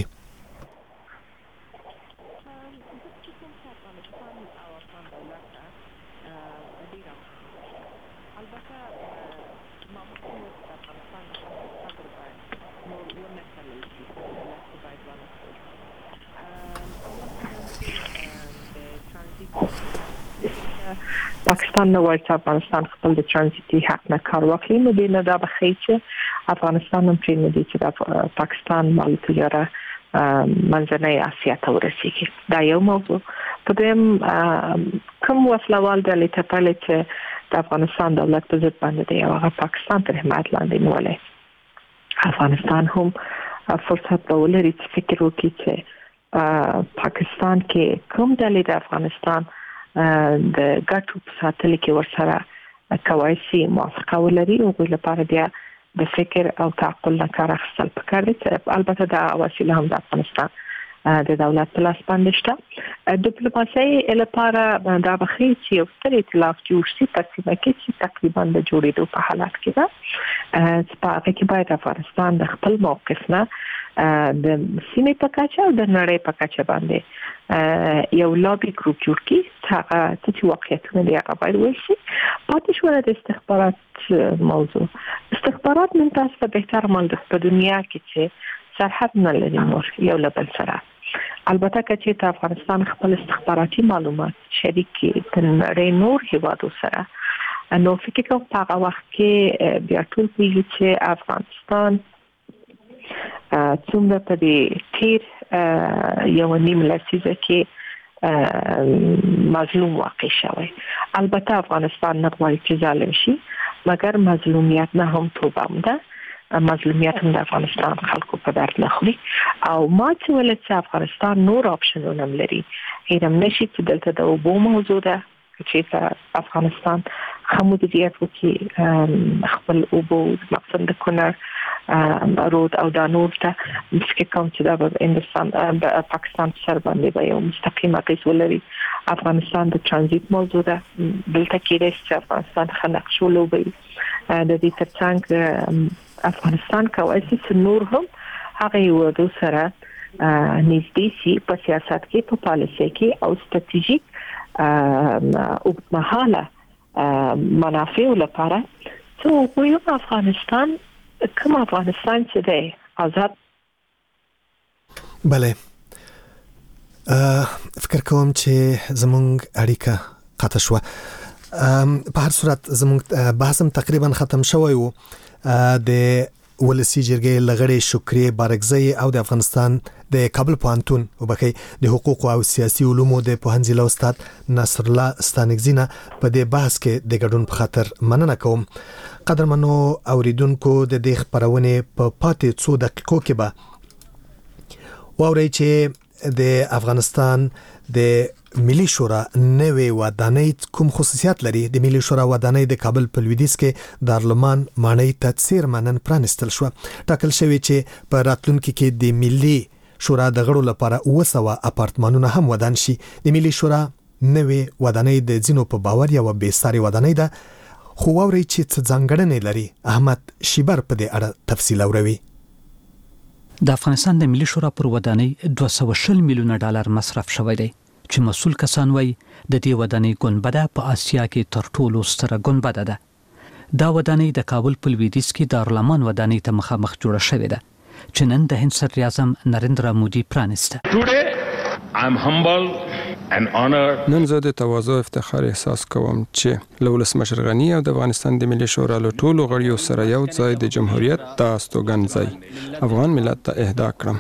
پاکستان نو وايي چې افغانستان خپل د ترانزیتي حق نه کار واخلي نو دینه دا بخي چې افغانستان هم پرې نه دي چې د پاکستان مال تجاره منځنۍ اسیا ته ورسیږي. دا یو موضوع. په دې کوم وسلوال د لټپل چې د افغانستان دولت په ضد باندې دی هغه پاکستان تر حمایت لاندې نیولې. افغانستان هم فرصت به ولري چې فکر وکړي چې پاکستان کې کوم ډلې د افغانستان د ګټو په ساتلو کې ورسره کوي سي موافقه ولري او په لپاره بیا د فکر او تعقل نه کار اخیستل پکار دي. البته دا وسیله هم د افغانستان د دولت په لاس باندې شته. ډیپلوماسي لپاره دا بخي چې یو ستر ائتلاف جوړ شي په سیمه کې چې تقریبا د جوړېدو په حالت کې ده. چې په هغه کې باید افغانستان د خپل موقف نه د سیمې په کچه او د نړۍ په کچه باندې یو لابي ګروپ جوړ کړي چې چې واقعیتونه دی هغه باید وشي. پاتې شو د استخبارات موضوع. استخبارات من تاسو په بهتر مال د دنیا کې چې سرحد نه لري نور یو لبل سره. البته چې ته افغانستان خپل استخباراتي معلومات شریک کړي د نړۍ نور هیوادو سره نو فکر کوم په هغه وخت کې بیا ټول پیږي چې افغانستان څومره په دې تیر یو نیم لسیزه کې مظلوم واقع شوی. البته افغانستان نه غواړي چې ظالم شي مګر مظلومیت نه هم توبه ده. مظلومیت هم د افغانستان خلکو په درد نه خوري او ما چې ولې چې افغانستان نور آپشنونه لري هیرم نشي چې دلته د اوبو موضوع ده چې افغانستان خمودیت وکي خپل اوبو مقصد د کونړ رود او د نور ته مسکه کوم چې د هندستان د پاکستان سره باندې به یو مستقیم اغیز ولري. افغانستان د ترانزیت موضوع ده، دلته کې د افغانستان خلک شولو به د دې ترڅنګ افغانستان کوي چې نور هم هغه یو د سره نږدې سي په سیاست کې په پالیسي کې او ستراتیژیک او مهاله منافع لپاره څو یو افغانستان کوم افغانستان چې دی آزاد.
بله فکر کوم چې زمونږ اړیکه قطع شوه. په هر صورت زمونږ بحثم تقریبا ختم شوی وو. د ولسی جرګې لغړې شکرې بارکزی او د افغانستان د کابل پوهنتون وبخي د حقوق او سیاسي علومو د پوهنځي استاد نصر الله ستانګزینه په دې بحث کې د ګډون په خاطر مننه کوم. قدرمنو اوریدونکو د دې خبرونه په پاتې څو دقیقو کې به واورئ چې د افغانستان د ملي شورا نوې ودانۍ کوم خصوصیات لري. د ملي شورا ودانۍ د کابل په لویدیځ کې دارالمان ماڼۍ ته څیرمنن پرانستل شو. ټاکل شوی چې په راتلونکي کې د ملي شورا د غړو لپاره اوه سوه اپارتمانونه هم ودان شي. د ملي شورا نوې ودانۍ د ځینو په باور یو بې ساري ودانۍ ده، خو واورئ چې څه ځانګړنې لري. احمد شیبر په دې اړه تفصیل اوروي.
د افغانستان د ملي شورا پر ودانۍ دوه سوه شل میلیونه ډالر مصرف شوی دی چې مسؤل کسان وایي د دې ودانۍ ګنبده په آسیا کې تر ټولو ستره ګنبده ده. دا ودانۍ د کابل په لویدیځ کې دارالمان ودانۍ ته مخامخ جوړه شوې ده چې نن د هند صدر اعظم نریندرا مودي پرانسته.
I'm humble and honored.
نن زه د تواضع افتخار احساس کوم چې له ولسمشر غني او د افغانستان د ملي شورا له ټولو غړیو سره یو ځای د جمهوریت د استوګن ځای افغان ملت ته اهدا کړم.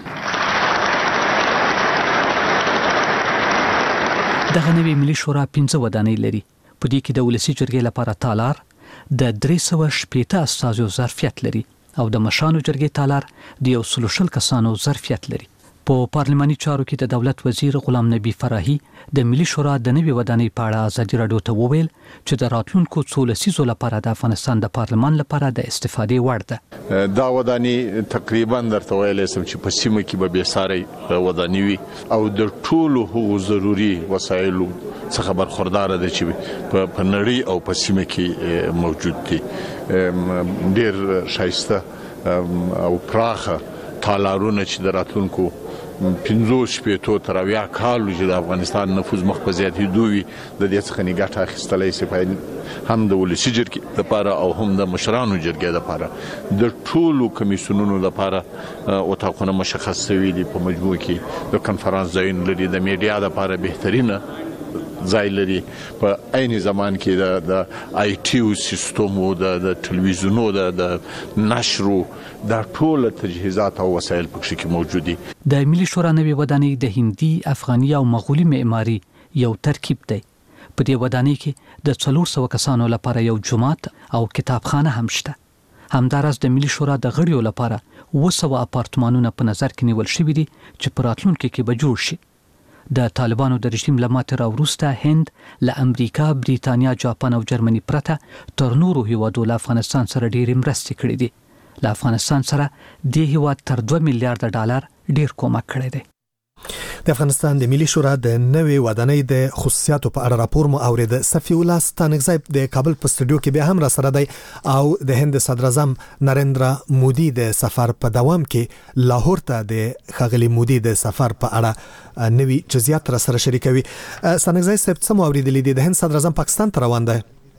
دغه نوې ملي شورا پنځه ودانۍ لري. په دې کې د ولسی جرګې لپاره تالار د درې سوه شپېته استازو ظرفیت لري او د مشانو جرګې تالار د یو سلو شل کسانو ظرفیت لري. په پارلماني چارو کې د دولت وزیر غلام نبی فرحي د ملي شورا د نوې ودانۍ په اړه ازادي راډیو ته وویل چې د راتلونکو څو لسیزو لپاره د افغانستان د پارلمان لپاره د استفادې وړ ده.
دا ودانۍ تقریبا درته ویلی سم چې په سیمه کې به بې ساري ودانۍ وي او د ټولو هغو ضروري وسایلو څخه برخورداره ده چې په نړۍ او په سیمه کې موجود دي. ډېر ښایسته او پراخه تالارونه چې د راتلونکو پنځوس شپېتو تر اویا کالو چې د افغانستان نفوذ مخ په زیاتېدو وي د دې څخه نه ګټه اخیستلی شي، هم د ولسي جرګې لپاره او هم د مشرانو جرګې لپاره. د ټولو کمیسیونونو لپاره اتاقونه مشخص شوي دي. په مجموع کې د کنفرانس ځایونه لري، د میډیا لپاره بهترینه ځای لري. په عین زمان کې د آی ټي سیستمو د ټلویزیونو د نشرو دا ټول تجهیزات او وسایل پکې کې موجود دي.
د ملي شورا نوې ودانۍ د هندي، افغاني او مغولي معماري یو ترکیب دی. په دې ودانۍ کې د څلور سوه کسانو لپاره یو جومات او کتابخانه هم شته. همداراز د ملي شورا د غړیو لپاره اوه سوه اپارتمانونه په نظر کې نیول شوي دي چې په راتلونکي کې به جوړ شي. د طالبانو د رژیم له ماتې راوروسته هند له امریکا، بریتانیا، جاپان او جرمني پرته تر نورو هیوادو له افغانستان سره ډېرې مرستې کړې دي. له افغانستان سره دې هیواد تر دوه میلیارډ ډالر ډېر کومک کړی دی.
د افغانستان د ملي شورا د نوې ودانۍ د خصوصیاتو په اړه راپور مو اورید. صفی الله ستانګزی د کابل په سټوډیو کې بیا هم را سره دی او د هند صدر اعظم نریندرا مودي د سفر په دوام کې لاهور ته د ښاغلي مودي د سفر په اړه نوې جزئیات را سره شریکوي. ستانګزی صاحب څه مو اوریدلی دي؟ د هند صدر اعظم پاکستان ته روان دی.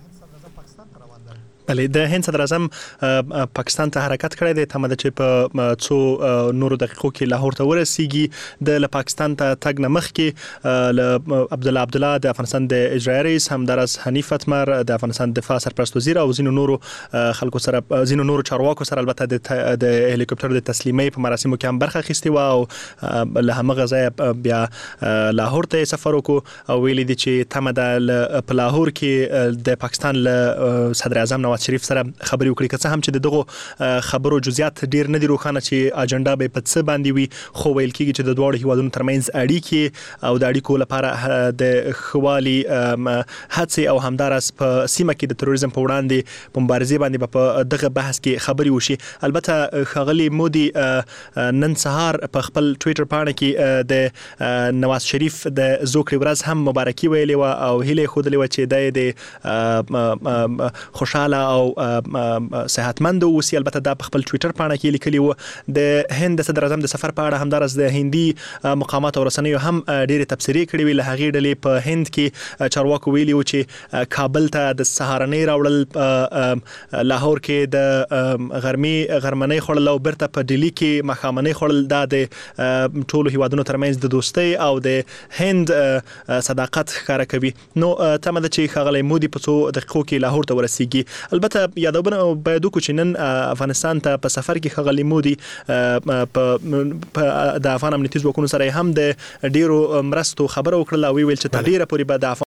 بله، د هند صدر اعظم پاکستان ته حرکت کړی دی. تمه ده چې په څو نورو دقیقو کې لاهور ته ورسیږي. د پاکستان ته تګ نه مخکې له عبدالله عبدالله د افغانستان د اجرایي رئیس، همداراز حنیف اتمر د افغانستان دفاع سرپرست وزیر او ځینو نورو خلکو سره ځینو نورو چارواکو سره البته د هلیکوپټر د تسلیمۍ په مراسمو کې هم برخه اخیستې وه او له همغه ځایه بیا لاهور ته سفر وکړو او ویلي دي چې تمه ده په لاهور کې د پاکستان له صدر اعظم نواز نواز شریف سره خبري وکړي که څه هم چې دغه خبرو جزئیات ډیر نه دي روښانه چې اجنډا به په څه باندې وي خو ویل کېږي چې د دوه هیوادونو ترمنځ اړیکې او د اړیکو لپاره د خوالي هڅې او همدارس په سیمه کې د تروریزم په وړاندې په مبارزې باندې په دغه بحث کې خبري وشي. البته ښاغلي مودي نن سهار په خپل ټوئیټر پاڼه کې د نواز شریف د زوکړې ورځ هم مبارکي ویلې و او هیله خوده و چې د خوشاله او صحتمند اوسي. البته دا په خپل ټوئیټر پاڼه کې لیکلی و. د هند د صدر اعظم د سفر په اړه همدارس د هندي مقامات او رسنیو هم ډېرې تبصرې کړې وي. له هغې ډلې په هند کې چارواکو ویلي و چې کابل ته د سهارنۍ راوړل، لاهور کې د غرمې غرمنۍ خوړل او بیرته په ډیلي کې ماښامنۍ خوړل، دا د ټولو هیوادونو ترمنځ د دوستۍ او د هند صداقت ښکاره کوي. نو تمه ده چې ښاغلی مودي په څو دقیقو کې لاهور ته ورسیږي. البته یادونه باید وکړو چې نن افغانستان ته په سفر کې ښاغلی مودي د افغان امنیتي ځواکونو سره هم د ډیرو مرستو خبره وکړله او ویل چې تر ډیره پورې به د